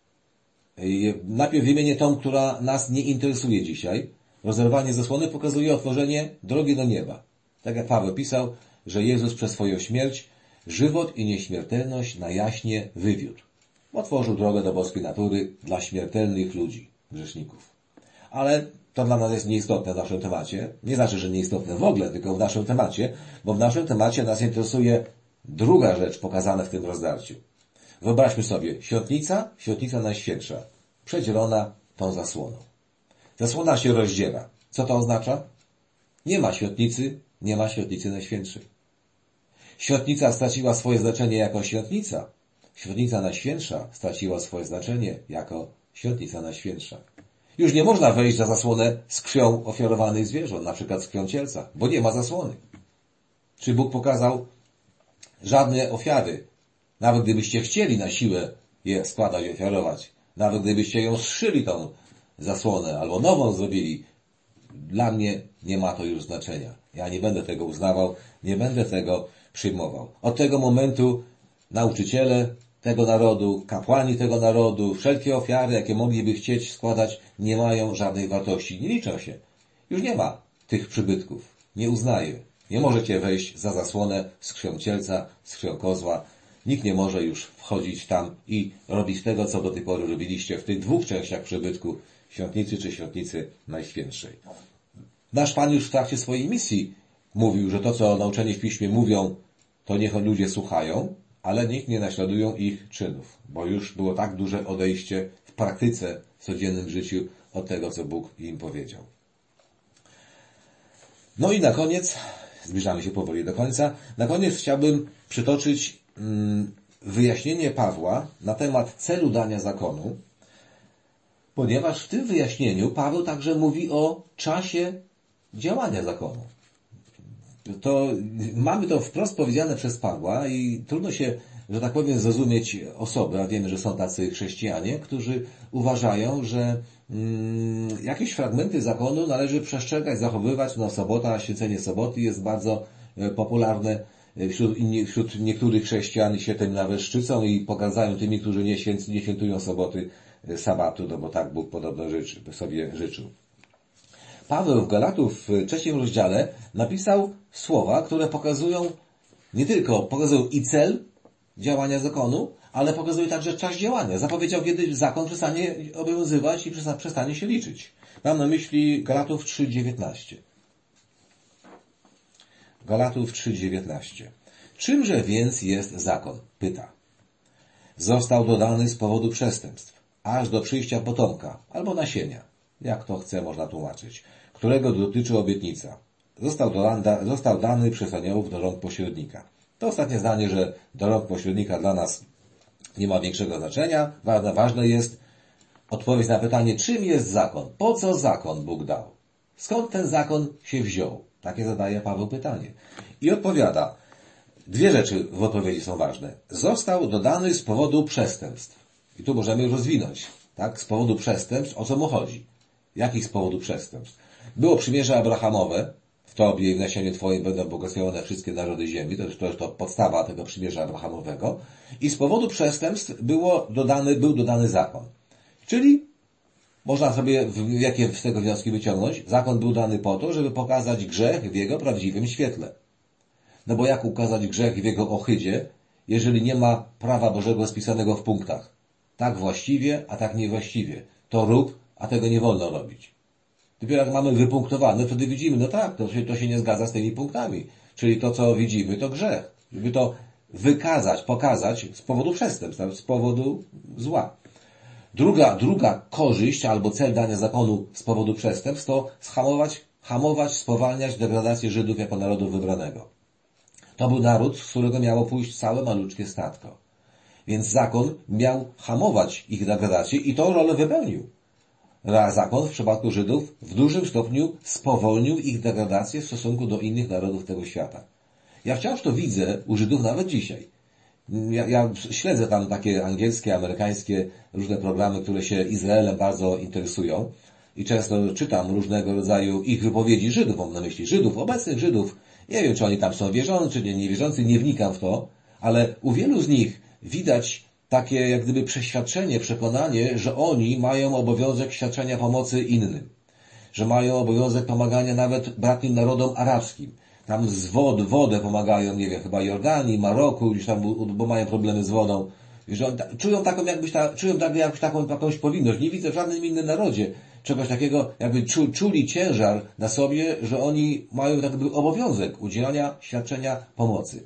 I najpierw wymienię tą, która nas nie interesuje dzisiaj. Rozerwanie zasłony pokazuje otworzenie drogi do nieba. Tak jak Paweł pisał, że Jezus przez swoją śmierć żywot i nieśmiertelność na jaśnie wywiódł. Otworzył drogę do boskiej natury dla śmiertelnych ludzi, grzeszników. Ale to dla nas jest nieistotne w naszym temacie. Nie znaczy, że nieistotne w ogóle, tylko w naszym temacie, bo w naszym temacie nas interesuje druga rzecz pokazana w tym rozdarciu. Wyobraźmy sobie, świątnica, świątnica najświętsza, przedzielona tą zasłoną. Zasłona się rozdziela. Co to oznacza? Nie ma świątnicy, nie ma świątnicy najświętszej. Świątnica straciła swoje znaczenie jako świątnica. Świątnica najświętsza straciła swoje znaczenie jako świątnica najświętsza. Już nie można wejść za zasłonę z krwią ofiarowanych zwierząt, na przykład z krwią cielca, bo nie ma zasłony. Czy Bóg pokazał żadne ofiary? Nawet gdybyście chcieli na siłę je składać i ofiarować, nawet gdybyście ją zszyli tą zasłonę albo nową zrobili, dla mnie nie ma to już znaczenia. Ja nie będę tego uznawał, nie będę tego przyjmował. Od tego momentu nauczyciele tego narodu, kapłani tego narodu, wszelkie ofiary, jakie mogliby chcieć składać, nie mają żadnej wartości. Nie liczą się. Już nie ma tych przybytków. Nie uznaję. Nie możecie wejść za zasłonę z krwią cielca, z krwią kozła. Nikt nie może już wchodzić tam i robić tego, co do tej pory robiliście w tych dwóch częściach przybytku, świątnicy czy świątnicy najświętszej. Nasz Pan już w trakcie swojej misji mówił, że to, co nauczeni w Piśmie mówią, to niech ludzie słuchają, ale nikt nie naśladują ich czynów, bo już było tak duże odejście w praktyce, w codziennym życiu od tego, co Bóg im powiedział. No i na koniec, zbliżamy się powoli do końca, na koniec chciałbym przytoczyć mm, wyjaśnienie Pawła na temat celu dania zakonu, ponieważ w tym wyjaśnieniu Paweł także mówi o czasie działania zakonu. To mamy to wprost powiedziane przez Pawła i trudno się, że tak powiem, zrozumieć osoby, a wiemy, że są tacy chrześcijanie, którzy uważają, że mm, jakieś fragmenty zakonu należy przestrzegać, zachowywać. No, sobota, święcenie soboty jest bardzo e, popularne. Wśród, inni, wśród niektórych chrześcijan się tym nawet szczycą i pogardają tymi, którzy nie, święc, nie świętują soboty, e, sabatu, no bo tak Bóg podobno życzy, sobie życzył. Paweł w Galatów w trzecim rozdziale napisał słowa, które pokazują nie tylko pokazują i cel działania zakonu, ale pokazują także czas działania. Zapowiedział, kiedy zakon przestanie obowiązywać i przestanie się liczyć. Mam na myśli Galatów trzy dziewiętnaście. Galatów trzy dziewiętnaście. Czymże więc jest zakon? Pyta. Został dodany z powodu przestępstw, aż do przyjścia potomka albo nasienia, jak to chce można tłumaczyć, którego dotyczy obietnica. Został, do, został dany przez aniołów do rąk pośrednika. To ostatnie zdanie, że do rąk pośrednika dla nas nie ma większego znaczenia. Ważne jest odpowiedź na pytanie, czym jest zakon? Po co zakon Bóg dał? Skąd ten zakon się wziął? Takie zadaje Paweł pytanie. I odpowiada, dwie rzeczy w odpowiedzi są ważne. Został dodany z powodu przestępstw. I tu możemy rozwinąć, tak? Z powodu przestępstw, o co mu chodzi? Jakich z powodu przestępstw? Było przymierze Abrahamowe, w Tobie i w nasieniu Twoim będą błogosławione wszystkie narody ziemi, to jest to, to podstawa tego przymierza Abrahamowego. I z powodu przestępstw było dodany, był dodany zakon. Czyli można sobie jakie z tego wnioski wyciągnąć? Zakon był dany po to, żeby pokazać grzech w jego prawdziwym świetle. No bo jak ukazać grzech w jego ohydzie, jeżeli nie ma prawa Bożego spisanego w punktach? Tak właściwie, a tak niewłaściwie. To rób, a tego nie wolno robić. Dopiero jak mamy wypunktowane, wtedy widzimy, no tak, to się, to się nie zgadza z tymi punktami. Czyli to, co widzimy, to grzech. Żeby to wykazać, pokazać z powodu przestępstw, z powodu zła. Druga, druga korzyść albo cel dania zakonu z powodu przestępstw to schamować, hamować, spowalniać degradację Żydów jako narodu wybranego. To był naród, z którego miało pójść całe maluczkie statko. Więc zakon miał hamować ich degradację i tą rolę wypełnił. Zakon w przypadku Żydów w dużym stopniu spowolnił ich degradację w stosunku do innych narodów tego świata. Ja wciąż to widzę u Żydów nawet dzisiaj. Ja, ja śledzę tam takie angielskie, amerykańskie różne programy, które się Izraelem bardzo interesują i często czytam różnego rodzaju ich wypowiedzi Żydów, mam na myśli Żydów, obecnych Żydów. Nie wiem, czy oni tam są wierzący, czy nie, niewierzący, nie wnikam w to, ale u wielu z nich widać takie jak gdyby przeświadczenie, przekonanie, że oni mają obowiązek świadczenia pomocy innym. Że mają obowiązek pomagania nawet bratnim narodom arabskim. Tam z wod, wodę pomagają, nie wiem, chyba Jordanii, Maroku, gdzieś tam, bo mają problemy z wodą. Że oni ta, czują taką jakbyś ta, czują tak, jakąś taką jakąś powinność. Nie widzę w żadnym innym narodzie czegoś takiego, jakby czu, czuli ciężar na sobie, że oni mają tak jakby obowiązek udzielania świadczenia pomocy.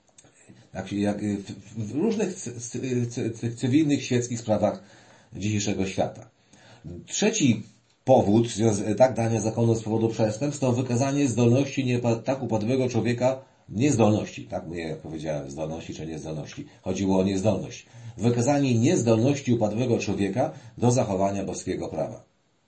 Jak, jak w różnych cywilnych, świeckich sprawach dzisiejszego świata. Trzeci powód, tak, dania zakonu z powodu przestępstw, to wykazanie zdolności nie, tak upadłego człowieka, niezdolności, tak, nie jak powiedziałem, zdolności czy niezdolności. Chodziło o niezdolność. Wykazanie niezdolności upadłego człowieka do zachowania boskiego prawa.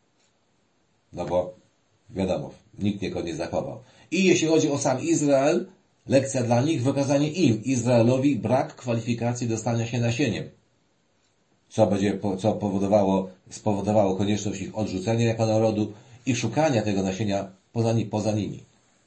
No bo, wiadomo, nikt niego nie zachował. I jeśli chodzi o sam Izrael, lekcja dla nich, wykazanie im, Izraelowi, brak kwalifikacji do stania się nasieniem. Co będzie, co powodowało, spowodowało konieczność ich odrzucenia jako narodu i szukania tego nasienia poza, poza nimi.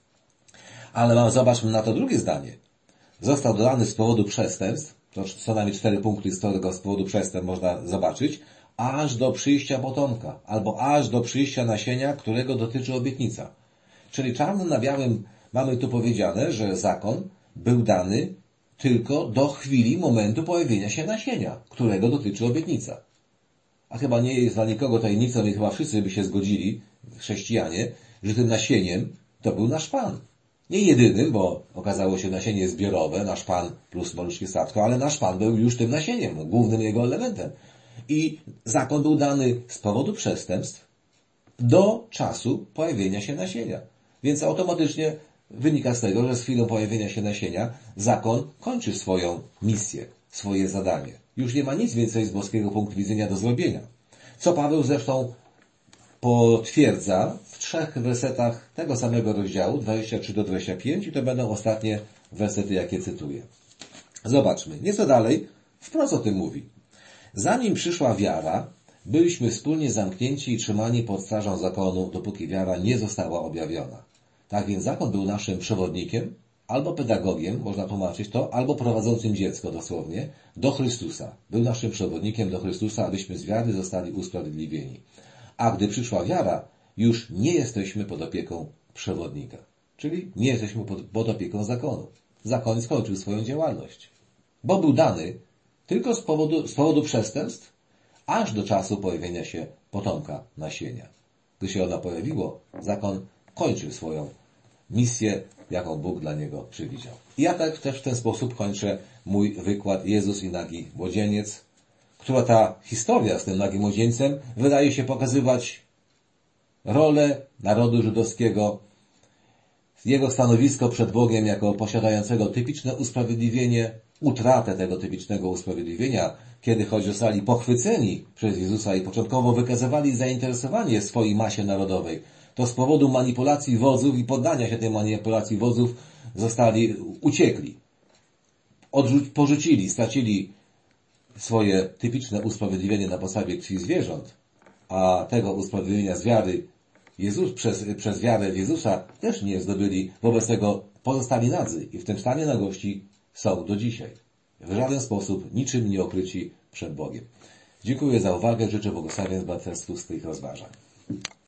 Ale mam, zobaczmy na to drugie zdanie. Został dodany z powodu przestępstw, to co najmniej cztery punkty z tego z powodu przestępstw można zobaczyć, aż do przyjścia potomka, albo aż do przyjścia nasienia, którego dotyczy obietnica. Czyli czarnym na białym mamy tu powiedziane, że zakon był dany tylko do chwili, momentu pojawienia się nasienia, którego dotyczy obietnica. A chyba nie jest dla nikogo tajemnicą i chyba wszyscy by się zgodzili, chrześcijanie, że tym nasieniem to był nasz Pan. Nie jedynym, bo okazało się nasienie zbiorowe, nasz Pan plus maluczkie statko, ale nasz Pan był już tym nasieniem, głównym jego elementem. I zakon był dany z powodu przestępstw do czasu pojawienia się nasienia. Więc automatycznie wynika z tego, że z chwilą pojawienia się nasienia zakon kończy swoją misję, swoje zadanie. Już nie ma nic więcej z boskiego punktu widzenia do zrobienia. Co Paweł zresztą potwierdza w trzech wersetach tego samego rozdziału, dwadzieścia trzy do dwudziestu pięciu, i to będą ostatnie wersety, jakie cytuję. Zobaczmy. Nieco dalej wprost o tym mówi. Zanim przyszła wiara, byliśmy wspólnie zamknięci i trzymani pod strażą zakonu, dopóki wiara nie została objawiona. Tak więc zakon był naszym przewodnikiem, albo pedagogiem, można tłumaczyć to, albo prowadzącym dziecko dosłownie, do Chrystusa. Był naszym przewodnikiem do Chrystusa, abyśmy z wiary zostali usprawiedliwieni. A gdy przyszła wiara, już nie jesteśmy pod opieką przewodnika. Czyli nie jesteśmy pod, pod opieką zakonu. Zakon skończył swoją działalność. Bo był dany tylko z powodu, z powodu przestępstw, aż do czasu pojawienia się potomka nasienia. Gdy się ono pojawiło, zakon kończył swoją misję, jaką Bóg dla niego przewidział. I ja tak też w ten sposób kończę mój wykład Jezus i nagi młodzieniec, która ta historia z tym nagim młodzieńcem wydaje się pokazywać rolę narodu żydowskiego, jego stanowisko przed Bogiem jako posiadającego typiczne usprawiedliwienie, utratę tego typicznego usprawiedliwienia, kiedy choć zostali pochwyceni przez Jezusa i początkowo wykazywali zainteresowanie swojej masie narodowej, to z powodu manipulacji wodzów i poddania się tej manipulacji wodzów zostali, uciekli. Odrzuć, porzucili, stracili swoje typiczne usprawiedliwienie na podstawie krwi zwierząt, a tego usprawiedliwienia z wiary Jezus, przez, przez wiarę w Jezusa też nie zdobyli, wobec tego pozostali nadzy i w tym stanie nagości są do dzisiaj. W żaden sposób niczym nie okryci przed Bogiem. Dziękuję za uwagę, życzę błogosławieństw braterstwu z tych rozważań.